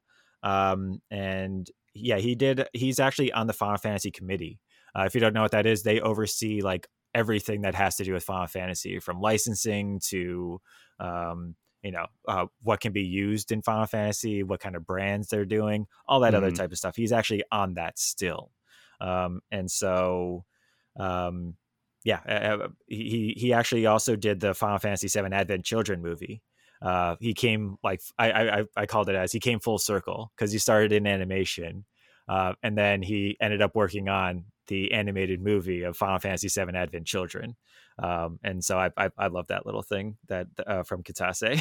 And yeah, he's actually on the Final Fantasy committee. If you don't know what that is, they oversee like everything that has to do with Final Fantasy, from licensing to what can be used in Final Fantasy, what kind of brands they're doing, all that other Mhm. type of stuff. He's actually on that still. And so um, yeah, he actually also did the Final Fantasy VII Advent Children movie. He came like I called it as he came full circle, because he started in animation, and then he ended up working on the animated movie of Final Fantasy VII Advent Children. And so I love that little thing that from Kitase.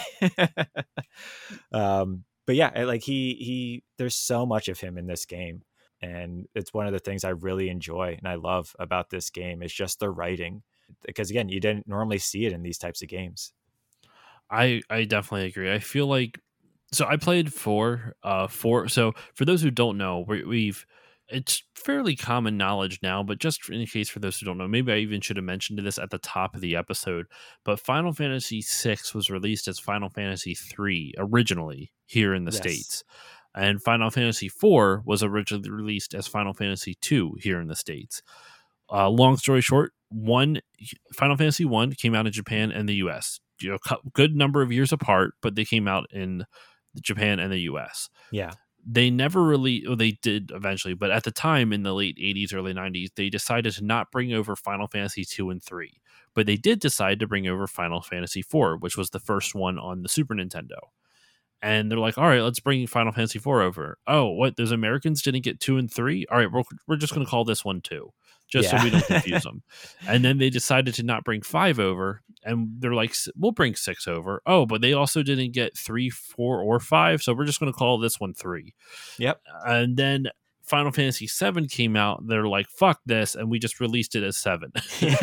But yeah, like he there's so much of him in this game, and it's one of the things I really enjoy and I love about this game is just the writing, because again, you didn't normally see it in these types of games. I definitely agree. I feel like so I played four. So for those who don't know, we've it's fairly common knowledge now, but just in case for those who don't know, maybe I even should have mentioned this at the top of the episode. But Final Fantasy VI was released as Final Fantasy III originally here in the Yes. States. And Final Fantasy IV was originally released as Final Fantasy II here in the States. Long story short, Final Fantasy One came out in Japan and the U.S. Good number of years apart, but they came out in Japan and the U.S. Yeah. they never really, well, they did eventually, but at the time in the late 80s, early 90s, they decided to not bring over Final Fantasy 2 and 3. But they did decide to bring over Final Fantasy 4, which was the first one on the Super Nintendo. And they're like, all right, let's bring Final Fantasy 4 over. Oh, what? Those Americans didn't get 2 and 3? All right, we're just going to call this one 2, just so we don't confuse them. And then they decided to not bring 5 over. And they're like, we'll bring 6 over. Oh, but they also didn't get 3, 4, or 5. So we're just going to call this one 3. Yep. And then Final Fantasy 7 came out. They're like, fuck this. And we just released it as 7.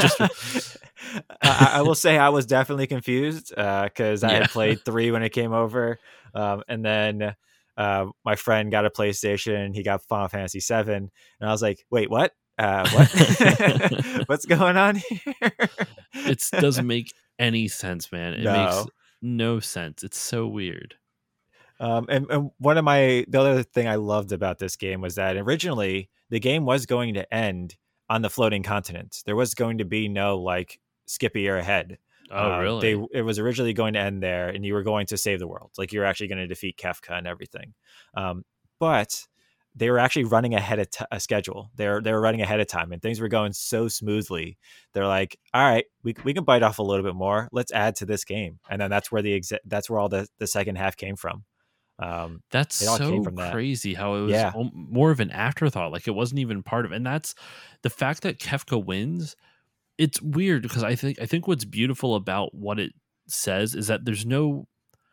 I will say I was definitely confused because I had played 3 when it came over. And then my friend got a PlayStation. He got Final Fantasy 7. And I was like, wait, what? What? What's going on here? It doesn't make any sense, man. It makes no sense. It's so weird. And one of the other thing I loved about this game was that originally the game was going to end on the floating continent. There was going to be no like skip a year ahead. Oh, really? It was originally going to end there, and you were going to save the world. Like you were actually going to defeat Kefka and everything. But they were actually running ahead of a schedule. They were running ahead of time, and things were going so smoothly. They're like, all right, we can bite off a little bit more. Let's add to this game, and then that's where all the second half came from. That's so crazy how it was more of an afterthought. Like it wasn't even part of it. And that's the fact that Kefka wins. It's weird because I think what's beautiful about what it says is that there's no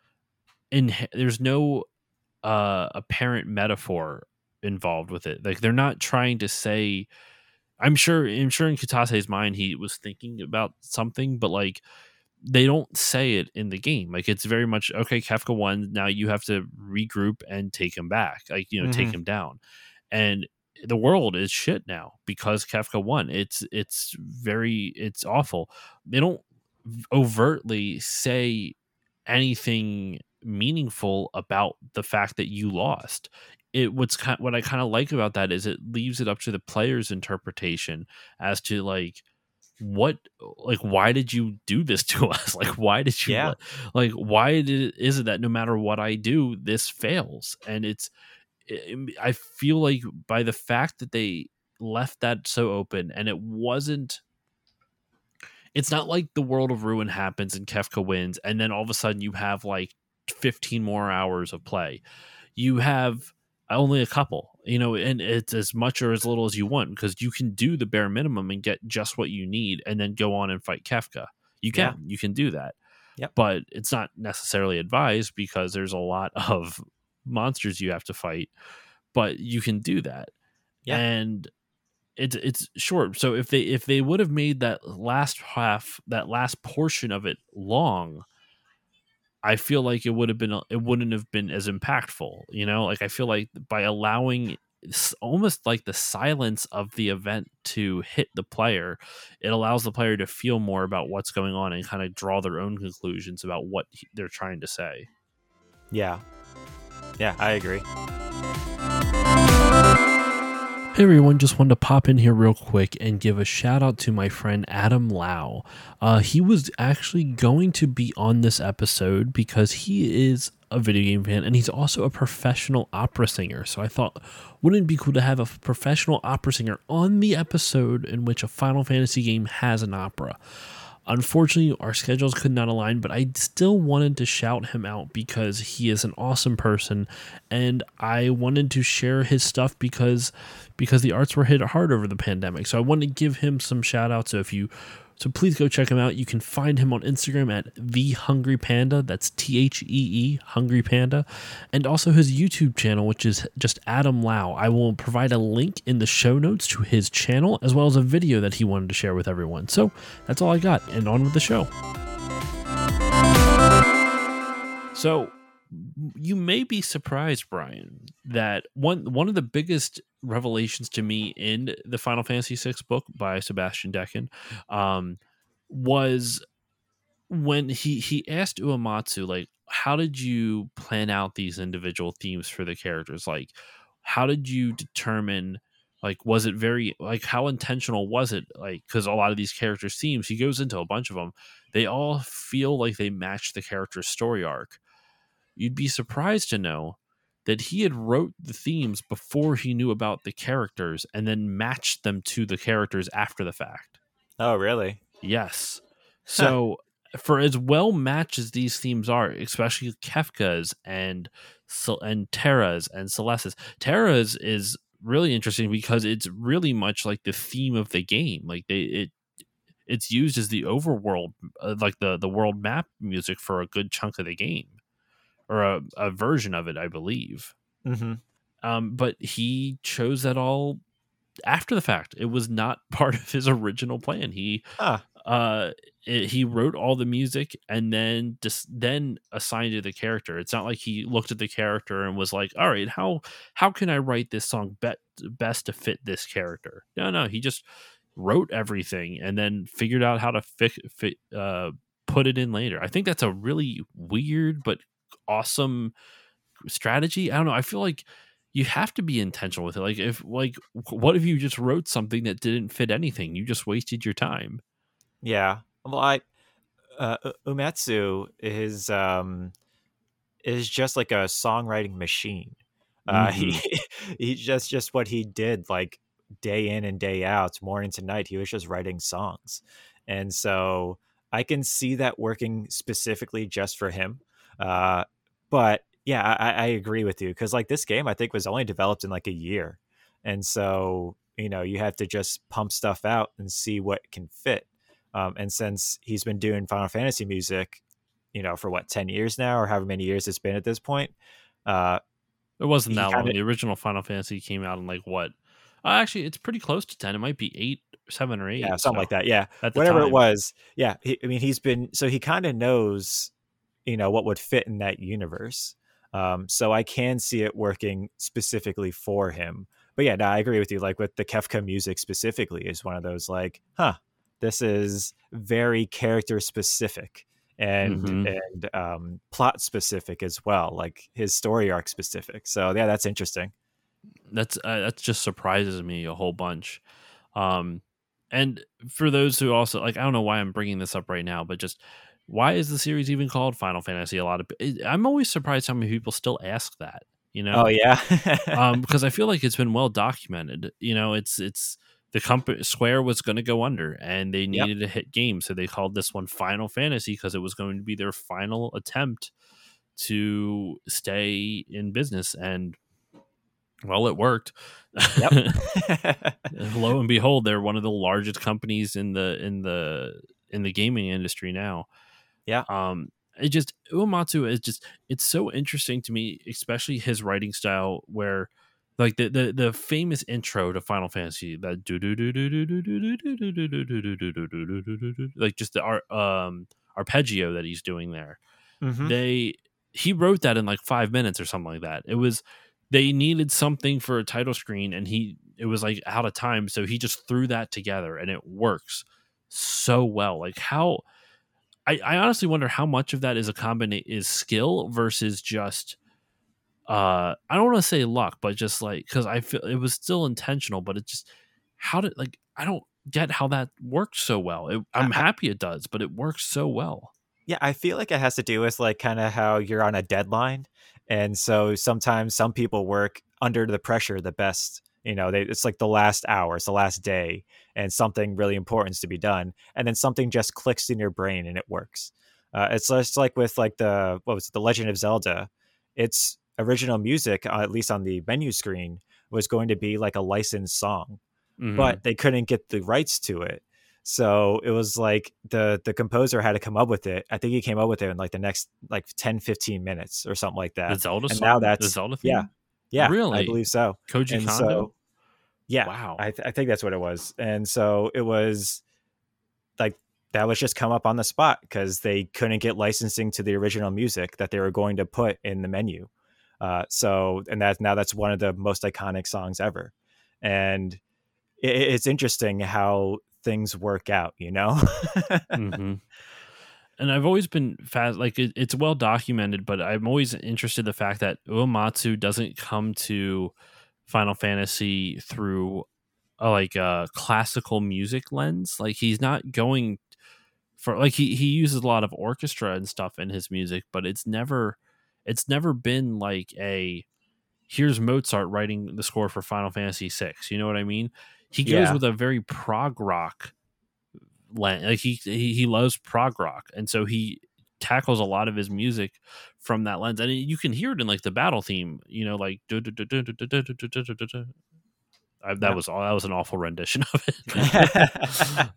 apparent metaphor involved with it. Like they're not trying to say, I'm sure in Kitase's mind he was thinking about something, but like they don't say it in the game. Like it's very much, okay, Kefka won, now you have to regroup and take him back, like, you know, take him down. And the world is shit now because Kefka won. It's awful. They don't overtly say anything meaningful about the fact that you lost. What I kind of like about that is it leaves it up to the player's interpretation as to like why did you do this to us? Like why did you is it that no matter what I do this fails? And I feel like by the fact that they left that so open, and it's not like the World of Ruin happens and Kefka wins and then all of a sudden you have like 15 more hours of play. You have only a couple, you know, and it's as much or as little as you want because you can do the bare minimum and get just what you need and then go on and fight Kefka. You can do that. Yep. But it's not necessarily advised because there's a lot of monsters you have to fight, but you can do that. Yeah. And it's short. So if they would have made that last portion of it long, I feel like it wouldn't have been as impactful, you know? Like I feel like by allowing almost like the silence of the event to hit the player, it allows the player to feel more about what's going on and kind of draw their own conclusions about what they're trying to say. Yeah, I agree. Hey everyone, just wanted to pop in here real quick and give a shout out to my friend Adam Lau. He was actually going to be on this episode because he is a video game fan and he's also a professional opera singer. So I thought, wouldn't it be cool to have a professional opera singer on the episode in which a Final Fantasy game has an opera? Unfortunately, our schedules could not align, but I still wanted to shout him out because he is an awesome person, and I wanted to share his stuff because the arts were hit hard over the pandemic. So I wanted to give him some shout outs. So please go check him out. You can find him on Instagram at The Hungry Panda. That's THEE, Hungry Panda. And also his YouTube channel, which is just Adam Lau. I will provide a link in the show notes to his channel, as well as a video that he wanted to share with everyone. So that's all I got, and on with the show. So you may be surprised, Brian, that one of the biggest revelations to me in the Final Fantasy VI book by Sebastian Decken was when he asked Uematsu, like, how did you plan out these individual themes for the characters? Like, how did you determine, like, was it very, like, how intentional was it? Like, because a lot of these characters' themes, he goes into a bunch of them, they all feel like they match the character's story arc. You'd be surprised to know that he had wrote the themes before he knew about the characters and then matched them to the characters after the fact. Oh, really? Yes. Huh. So for as well matched as these themes are, especially Kefka's and Terra's and Celeste's, Terra's is really interesting because it's really much like the theme of the game. Like it's used as the overworld, like the world map music for a good chunk of the game, or a version of it, I believe. Mm-hmm. But he chose that all after the fact. It was not part of his original plan. Huh. He wrote all the music and then then assigned it the character. It's not like he looked at the character and was like, all right, how can I write this song best to fit this character? No, he just wrote everything and then figured out how to put it in later. I think that's a really weird but awesome strategy. I don't know. I feel like you have to be intentional with it. What if you just wrote something that didn't fit anything? You just wasted your time. Yeah. Well, Umetsu is just like a songwriting machine. He Mm-hmm. he just what he did, like day in and day out, morning to night. He was just writing songs, and so I can see that working specifically just for him. Uh, but yeah, I agree with you because like this game, I think was only developed in like a year, and so you have to just pump stuff out and see what can fit. And since he's been doing Final Fantasy music, for what, 10 years now, or however many years it's been at this point. It wasn't He that kind long. of, The original Final Fantasy came out in like what? Actually, it's pretty close to 10. It might be 8, 7 or yeah, 8. something So like that. Yeah. at the Whatever it time. was. Yeah. I mean, so he kind of knows, what would fit in that universe. So I can see it working specifically for him. But yeah, no, I agree with you. Like with the Kefka music specifically is one of those like, this is very character specific and Mm-hmm. plot specific as well, like his story arc specific. So yeah, that's interesting. That just surprises me a whole bunch. Um, and for those who also like, I don't know why I'm bringing this up right now, but just why is the series even called Final Fantasy? I'm always surprised how many people still ask that. You Oh know, yeah. because I feel like it's been well documented. It's the company Square was going to go under, and they Yep. needed a hit game, so they called this one Final Fantasy because it was going to be their final attempt to stay in business, and well, it worked. Yep. Lo and behold, they're one of the largest companies in the gaming industry now. Yeah. It just Uematsu is just it's so interesting to me, especially his writing style, where like the famous intro to Final Fantasy, that like just the arpeggio that he's doing there. Hmm. He wrote that in like 5 minutes or something like that. It was they needed something for a title screen, and it was like out of time, so he just threw that together, and it works so well. Like how I honestly wonder how much of that is a combination is skill versus just I don't want to say luck, but just like because I feel it was still intentional, but it just how did like I don't get how that worked so well. I'm I, happy it does, but it works so well. Yeah, I feel like it has to do with like kind of how you're on a deadline. And so sometimes some people work under the pressure the best. It's like the last hour, it's the last day, and something really important is to be done. And then something just clicks in your brain and it works. It's just like with like what was it, The Legend of Zelda. Its original music, at least on the menu screen, was going to be like a licensed song, Hmm. but they couldn't get the rights to it. So it was like the composer had to come up with it. I think he came up with it in like the next like 10-15 minutes or something like The that. Zelda And now song, the that's, Zelda yeah, theme, yeah, I really believe so. Koji And Kondo. so yeah, Wow. I think that's what it was. And so it was like that was just come up on the spot because they couldn't get licensing to the original music that they were going to put in the menu. And that's one of the most iconic songs ever. And it's interesting how things work out, you know? Hmm. And I've always been fast. Like it's well documented, but I'm always interested in the fact that Uematsu doesn't come to Final Fantasy through a classical music lens. Like he's not going for like he uses a lot of orchestra and stuff in his music, but it's never been like a here's Mozart writing the score for Final Fantasy VI. You know what I mean? He goes Yeah. with a very prog rock like he loves prog rock, and so he tackles a lot of his music from that lens, and you can hear it in like the battle theme, like that Yep. was all. That was an awful rendition of it.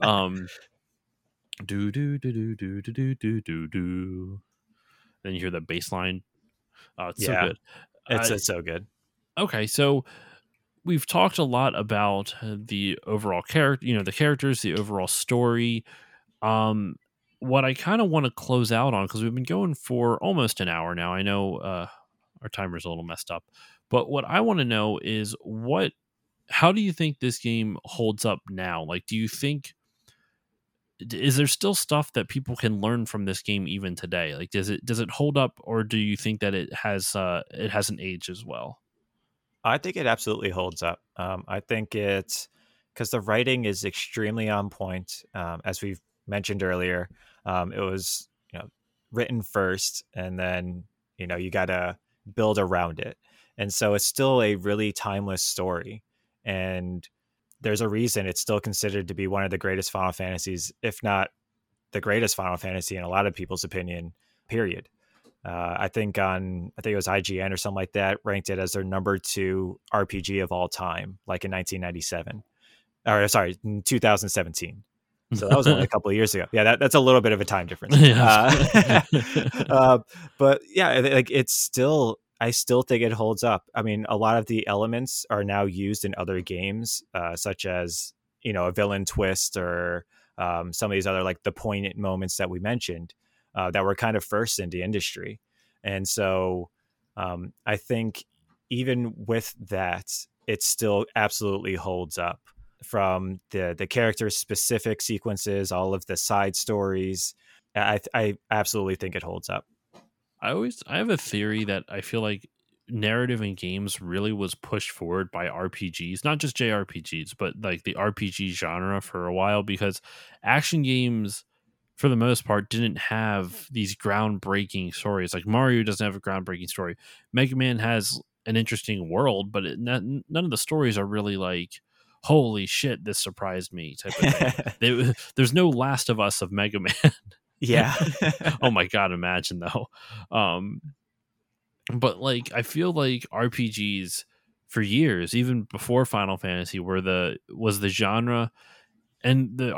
Do do do do do do do do do. Then you hear the bass line. Oh, it's so Yeah. good. It's so good. Okay, so we've talked a lot about the overall character, the characters, the overall story. Um, what I kind of want to close out on, because we've been going for almost an hour now. I know our timer's a little messed up, but what I want to know is how do you think this game holds up now? Like, do you think is there still stuff that people can learn from this game even today? Like, does it hold up, or do you think that it hasn't aged as well? I think it absolutely holds up. I think it's because the writing is extremely on point. As we've mentioned earlier, it was written first, and then you got to build around it, and so it's still a really timeless story. And there's a reason it's still considered to be one of the greatest Final Fantasies, if not the greatest Final Fantasy in a lot of people's opinion. Period. I think it was IGN or something like that ranked it as their number 2 RPG of all time, like in 1997, or sorry, in 2017. So that was only a couple of years ago. Yeah, that's a little bit of a time difference. Yeah. But yeah, like I still think it holds up. I mean, a lot of the elements are now used in other games, such as a villain twist or some of these other like the poignant moments that we mentioned that were kind of first in the industry. And so I think even with that, it still absolutely holds up, from the character specific sequences, all of the side stories. I absolutely think it holds up. I have a theory that I feel like narrative in games really was pushed forward by RPGs, not just JRPGs, but like the RPG genre for a while, because action games for the most part didn't have these groundbreaking stories. Like Mario doesn't have a groundbreaking story. Mega Man has an interesting world, but none of the stories are really like, holy shit, this surprised me type of thing. There's no Last of Us of Mega Man. Yeah. Oh my god, imagine though. Um, but like I feel like RPGs for years, even before Final Fantasy, was the genre, and the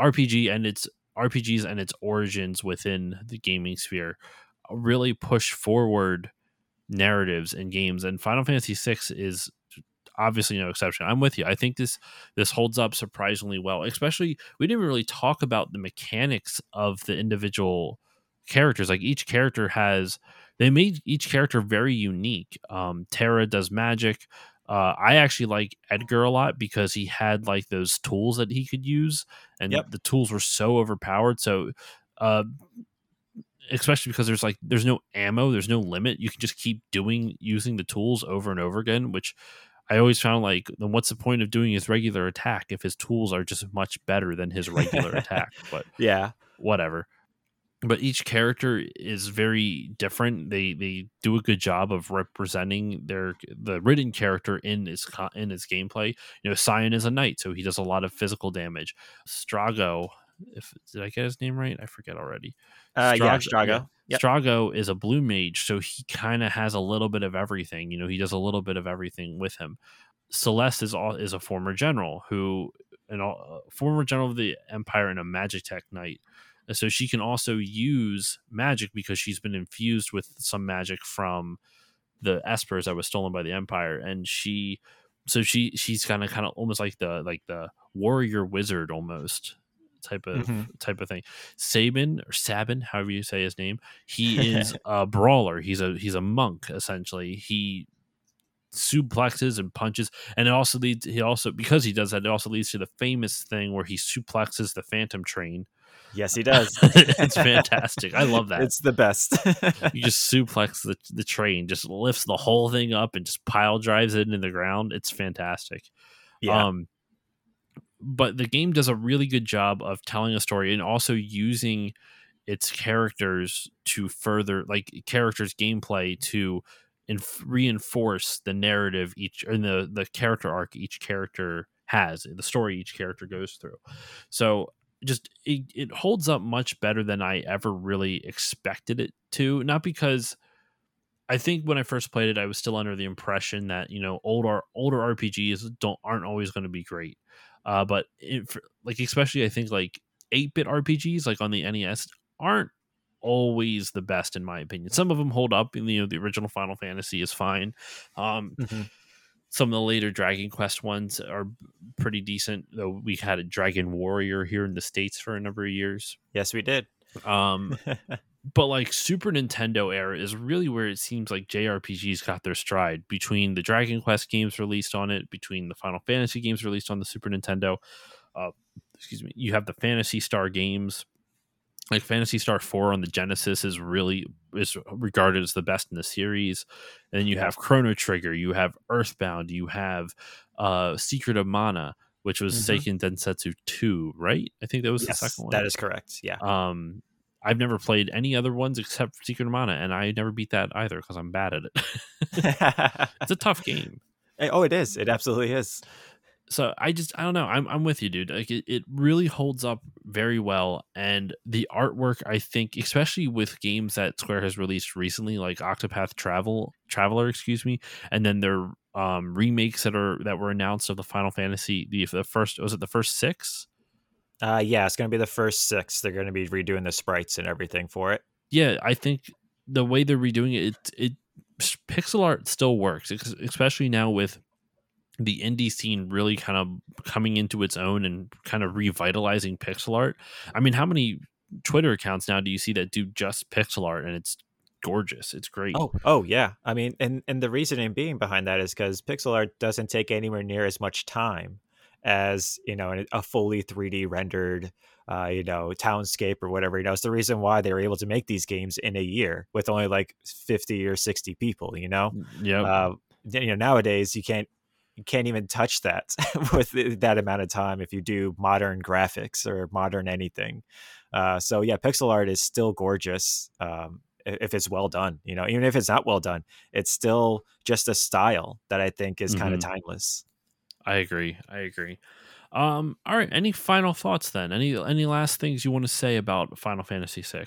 RPGs and its origins within the gaming sphere really push forward narratives in games, and Final Fantasy VI is obviously no exception. I'm with you. I think this holds up surprisingly well. Especially, we didn't really talk about the mechanics of the individual characters. Like they made each character very unique. Terra does magic. I actually like Edgar a lot because he had like those tools that he could use, and Yep. the tools were so overpowered. So, uh, especially because there's no ammo, there's no limit. You can just keep using the tools over and over again, which I always found like, then what's the point of doing his regular attack if his tools are just much better than his regular attack? But Yeah. whatever. But each character is very different. They do a good job of representing the written character in his gameplay. Cyan is a knight, so he does a lot of physical damage. Strago, if did I get his name right? I forget already. Yeah, Strago, yeah. Strago. Yep. Strago is a blue mage, so he kind of has a little bit of everything. He does a little bit of everything with him. Celeste is a former general former general of the Empire and a Magitech knight. And so she can also use magic because she's been infused with some magic from the Espers that was stolen by the Empire, and she's kind of almost like the warrior wizard almost Mm-hmm. type of thing. Sabin, however you say his name, he is a brawler. He's a monk essentially. He suplexes and punches, and because he does that, it also leads to the famous thing where he suplexes the Phantom Train. Yes, he does. It's fantastic. I love that. It's the best. You just suplex the train, just lifts the whole thing up and just pile drives it into the ground. It's fantastic. Yeah. But the game does a really good job of telling a story and also using its characters to further, like characters gameplay, to reinforce the narrative each, or the character arc each character has, the story each character goes through. So just it holds up much better than I ever really expected it to. Not because I think when I first played it, I was still under the impression that, you know, older RPGs aren't always going to be great. But like, especially I think like 8-bit RPGs like on the NES aren't always the best in my opinion. Some of them hold up, and, you know, the original Final Fantasy is fine. Mhm. Some of the later Dragon Quest ones are pretty decent, though we had a Dragon Warrior here in the States for a number of years. Yes, we did. Um, but like Super Nintendo era is really where it seems like JRPGs got their stride, between the Dragon Quest games released on it, between the Final Fantasy games released on the Super Nintendo. Uh, excuse me. You have the Phantasy Star games. Like Phantasy Star 4 on the Genesis is regarded as the best in the series. And then you Yeah. have Chrono Trigger, you have Earthbound, you have Secret of Mana, which was Mhm. Seiken Densetsu 2, right? I think that was the Yes, second one. that is correct. Yeah. I've never played any other ones except Secret of Mana, and I never beat that either because I'm bad at it. It's a tough game. Oh, it is. It absolutely is. So I don't know. I'm with you, dude. Like it really holds up very well, and the artwork, I think, especially with games that Square has released recently, like Octopath Traveler, excuse me, and then their remakes that were announced of the Final Fantasy, the first, was it the first 6? Yeah, it's going to be the first 6. They're going to be redoing the sprites and everything for it. Yeah, I think the way they're redoing it pixel art still works, especially now with the indie scene really kind of coming into its own and kind of revitalizing pixel art. I mean, how many Twitter accounts now do you see that do just pixel art, and it's gorgeous? It's great. Oh yeah. I mean, and the reasoning being behind that is because pixel art doesn't take anywhere near as much time as, you know, a fully 3D rendered, you know, townscape or whatever. You know, it's the reason why they were able to make these games in a year with only like 50 or 60 people. You know, Yep. you know, nowadays you can't even touch that with that amount of time if you do modern graphics or modern anything. So yeah, pixel art is still gorgeous. If it's well done, you know, even if it's not well done, it's still just a style that I think is kind of Mhm. timeless. I agree. All right. Any final thoughts then? Any last things you want to say about Final Fantasy VI?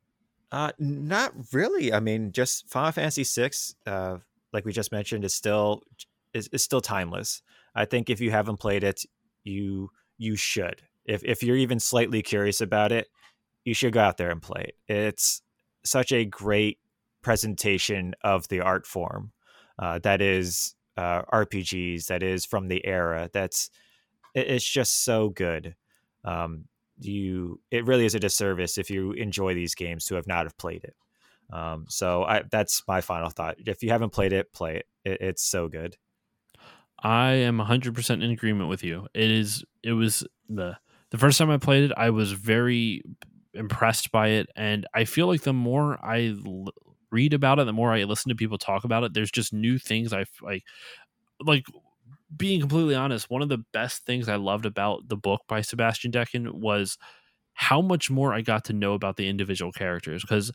Not really. I mean, just Final Fantasy VI, like we just mentioned, is still timeless. I think if you haven't played it, you should. If you're even slightly curious about it, you should go out there and play it. It's such a great presentation of the art form that is RPGs, that is from the era. It's just so good. Um, it really is a disservice if you enjoy these games to have not have played it. That's my final thought. If you haven't played it, play it. It's so good. I am 100% in agreement with you. It was the first time I played it, I was very impressed by it, and I feel like the more I read about it, the more I listen to people talk about it, there's just new things I like. Being completely honest, one of the best things I loved about the book by Sebastian Decken was how much more I got to know about the individual characters, because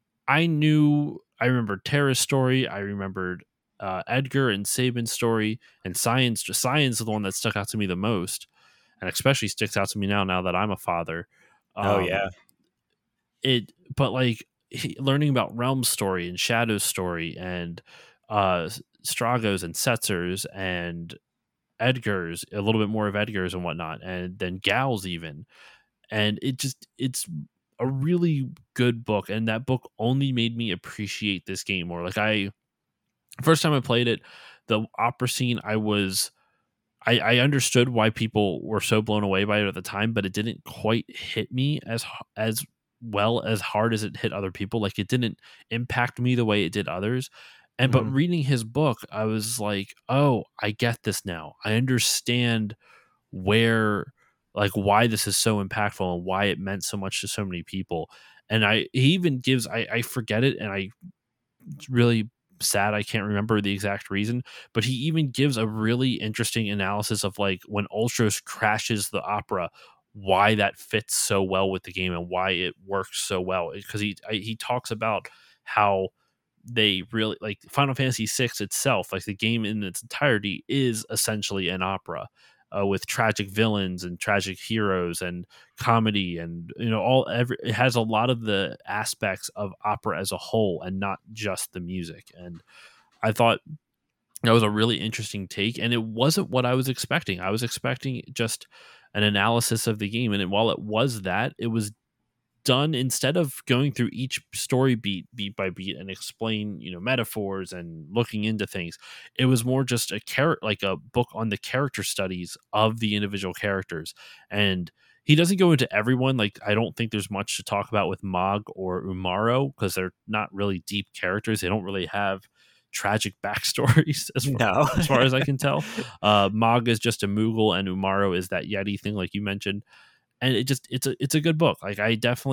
I remembered Terra's story, I remembered Edgar and Sabin's story, and Science is the one that stuck out to me the most, and especially sticks out to me now that I'm a father. Oh Um, yeah. but like learning about Realm's story and Shadow's story and Strago's and Setzer's and Edgar's, a little bit more of Edgar's and whatnot, and then Gal's even. And it's a really good book, and that book only made me appreciate this game more. Like, first time I played it, the opera scene, I understood why people were so blown away by it at the time, but it didn't quite hit me as well, as hard as it hit other people. Like, it didn't impact me the way it did others. And but Mhm. reading his book, I was like, oh, I get this now. I understand where, like, why this is so impactful and why it meant so much to so many people. And he even gives, I forget it, and I really sad I can't remember the exact reason, but he even gives a really interesting analysis of, like, when Ultros crashes the opera, why that fits so well with the game and why it works so well. Because he talks about how they really like Final Fantasy VI itself, like the game in its entirety is essentially an opera. With tragic villains and tragic heroes and comedy and it has a lot of the aspects of opera as a whole and not just the music. And I thought that was a really interesting take, and it wasn't what I was expecting. I was expecting just an analysis of the game, and while it was that, it was done instead of going through each story beat by beat and explain metaphors and looking into things. It was more just like a book on the character studies of the individual characters. And he doesn't go into everyone. Like, I don't think there's much to talk about with Mog or Umaro because they're not really deep characters. They don't really have tragic backstories as far as I can tell. Mog is just a Moogle, and Umaro is that Yeti thing like you mentioned. And it's a good book. Like,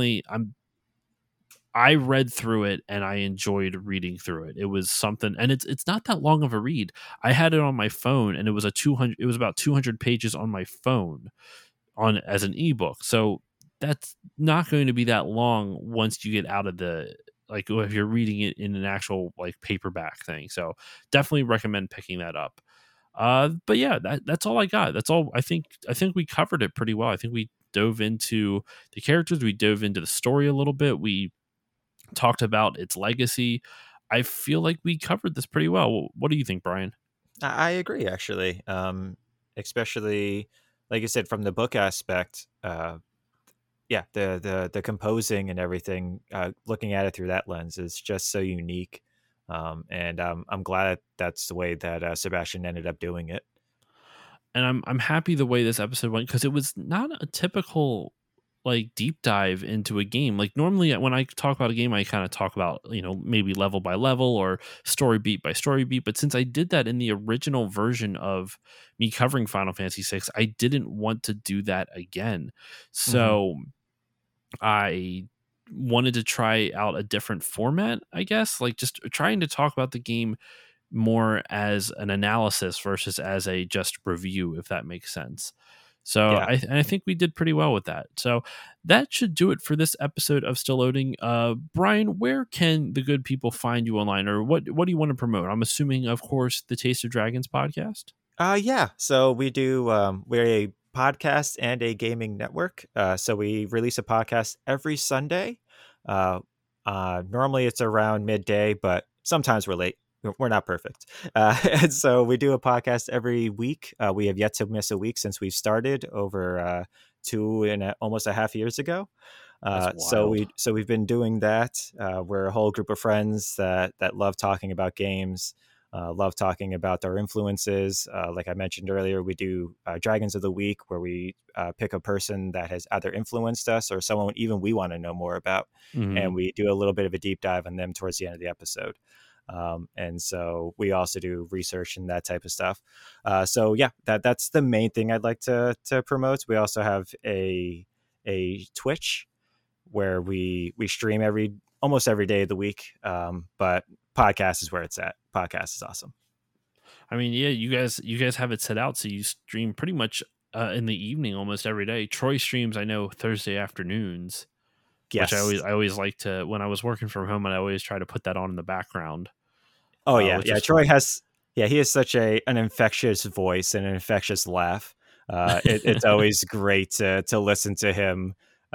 I read through it and I enjoyed reading through it. It was something, and it's not that long of a read. I had it on my phone, and it was about 200 pages on my phone on as an ebook. So that's not going to be that long once you get out of the, like, if you're reading it in an actual like paperback thing. So definitely recommend picking that up. But yeah, that's all I got. That's all. I think we covered it pretty well. I think we dove into the characters. We dove into the story a little bit. We talked about its legacy. I feel like we covered this pretty well. What do you think, Brian? I agree, actually. Especially, like you said, from the book aspect. Yeah, the composing and everything. Looking at it through that lens is just so unique. And I'm glad that's the way that Sebastian ended up doing it. And I'm happy the way this episode went, because it was not a typical like deep dive into a game. Like, normally when I talk about a game, I kind of talk about, maybe level by level or story beat by story beat. But since I did that in the original version of me covering Final Fantasy VI, I didn't want to do that again. So I wanted to try out a different format, I guess, like just trying to talk about the game more as an analysis versus as a just review, if that makes sense. So Yeah. I think we did pretty well with that. So that should do it for this episode of Still Loading. Brian, where can the good people find you online, or what do you want to promote? I'm assuming, of course, the Taste of Dragons podcast. Yeah. So we do. We're a podcast and a gaming network. So we release a podcast every Sunday. Uh, Normally it's around midday, but sometimes we're late. We're not perfect. And so we do a podcast every week. We have yet to miss a week since we've started over 2.5 years ago. So we've been doing that. We're a whole group of friends that love talking about games. Love talking about our influences. Like I mentioned earlier, we do Dragons of the Week, where we pick a person that has either influenced us or someone even we want to know more about. And we do a little bit of a deep dive on them towards the end of the episode. And so we also do research and that type of stuff. So yeah, that's the main thing I'd like to promote. We also have a Twitch where we stream almost every day of the week. But podcast is where it's at. Podcast is awesome. I mean, yeah, you guys have it set out so you stream pretty much in the evening almost every day. Troy streams, I know, Thursday afternoons. Yes. Which I always like to, when I was working from home, and I always try to put that on in the background. Oh yeah. Troy he has such an infectious voice and an infectious laugh. It's always great to listen to him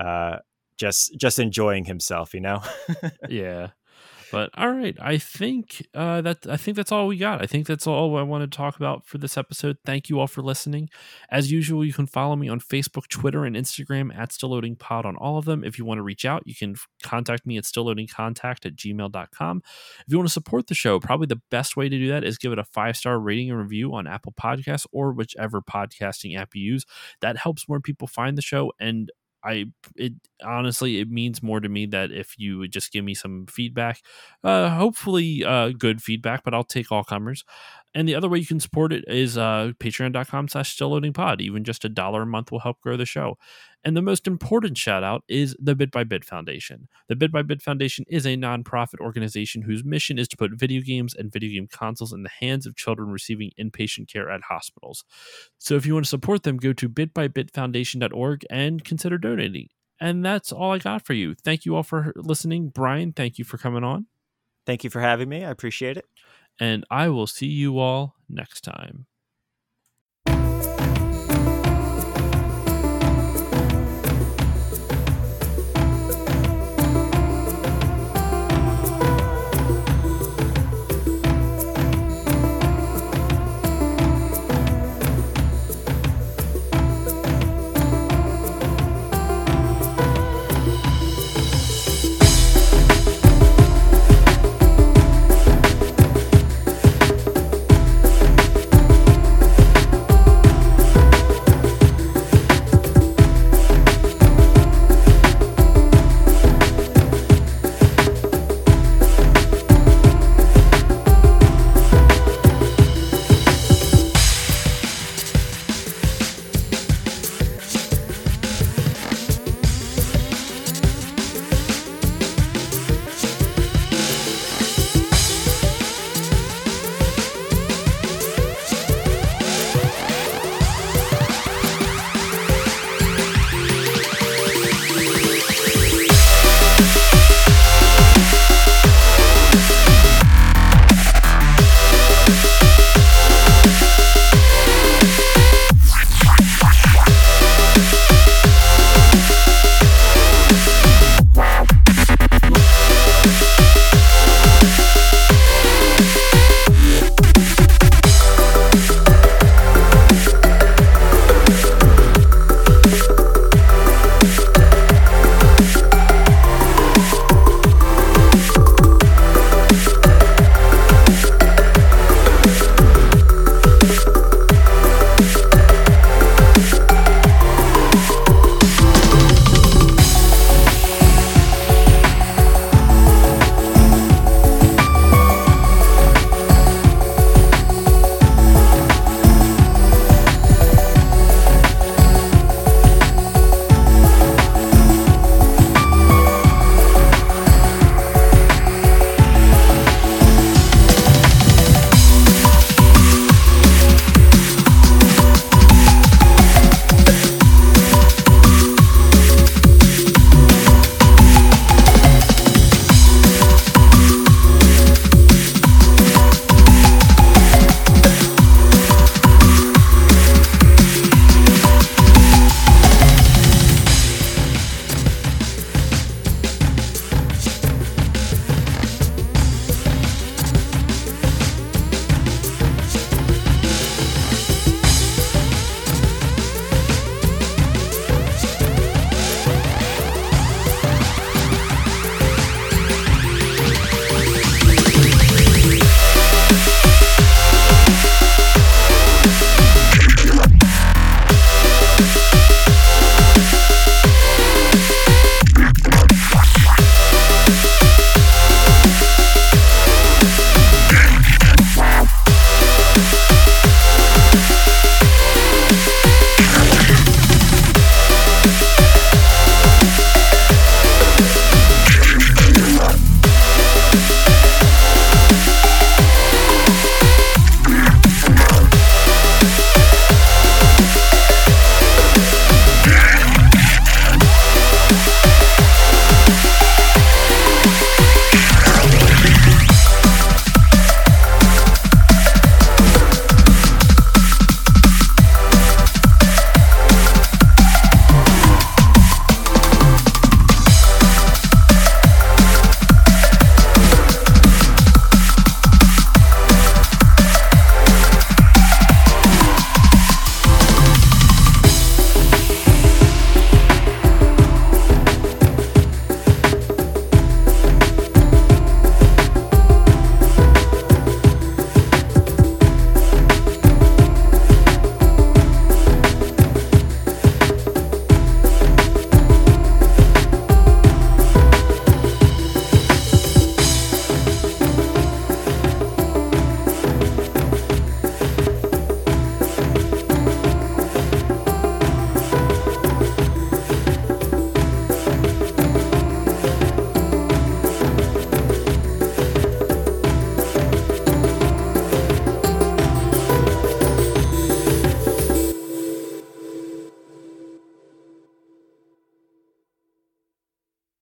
just enjoying himself, Yeah. But all right, I think that's all we got. I think that's all I want to talk about for this episode. Thank you all for listening. As usual, you can follow me on Facebook, Twitter, and Instagram at StillLoadingPod on all of them. If you want to reach out, you can contact me at stillloadingcontact@gmail.com. If you want to support the show, probably the best way to do that is give it a 5-star rating and review on Apple Podcasts or whichever podcasting app you use. That helps more people find the show, and honestly, it means more to me that if you would just give me some feedback, hopefully good feedback, but I'll take all comers. And the other way you can support it is patreon.com/stillloadingpod. Even just $1 a month will help grow the show. And the most important shout out is the Bit by Bit Foundation. The Bit by Bit Foundation is a nonprofit organization whose mission is to put video games and video game consoles in the hands of children receiving inpatient care at hospitals. So if you want to support them, go to bitbybitfoundation.org and consider donating. And that's all I got for you. Thank you all for listening. Brian, thank you for coming on. Thank you for having me. I appreciate it. And I will see you all next time.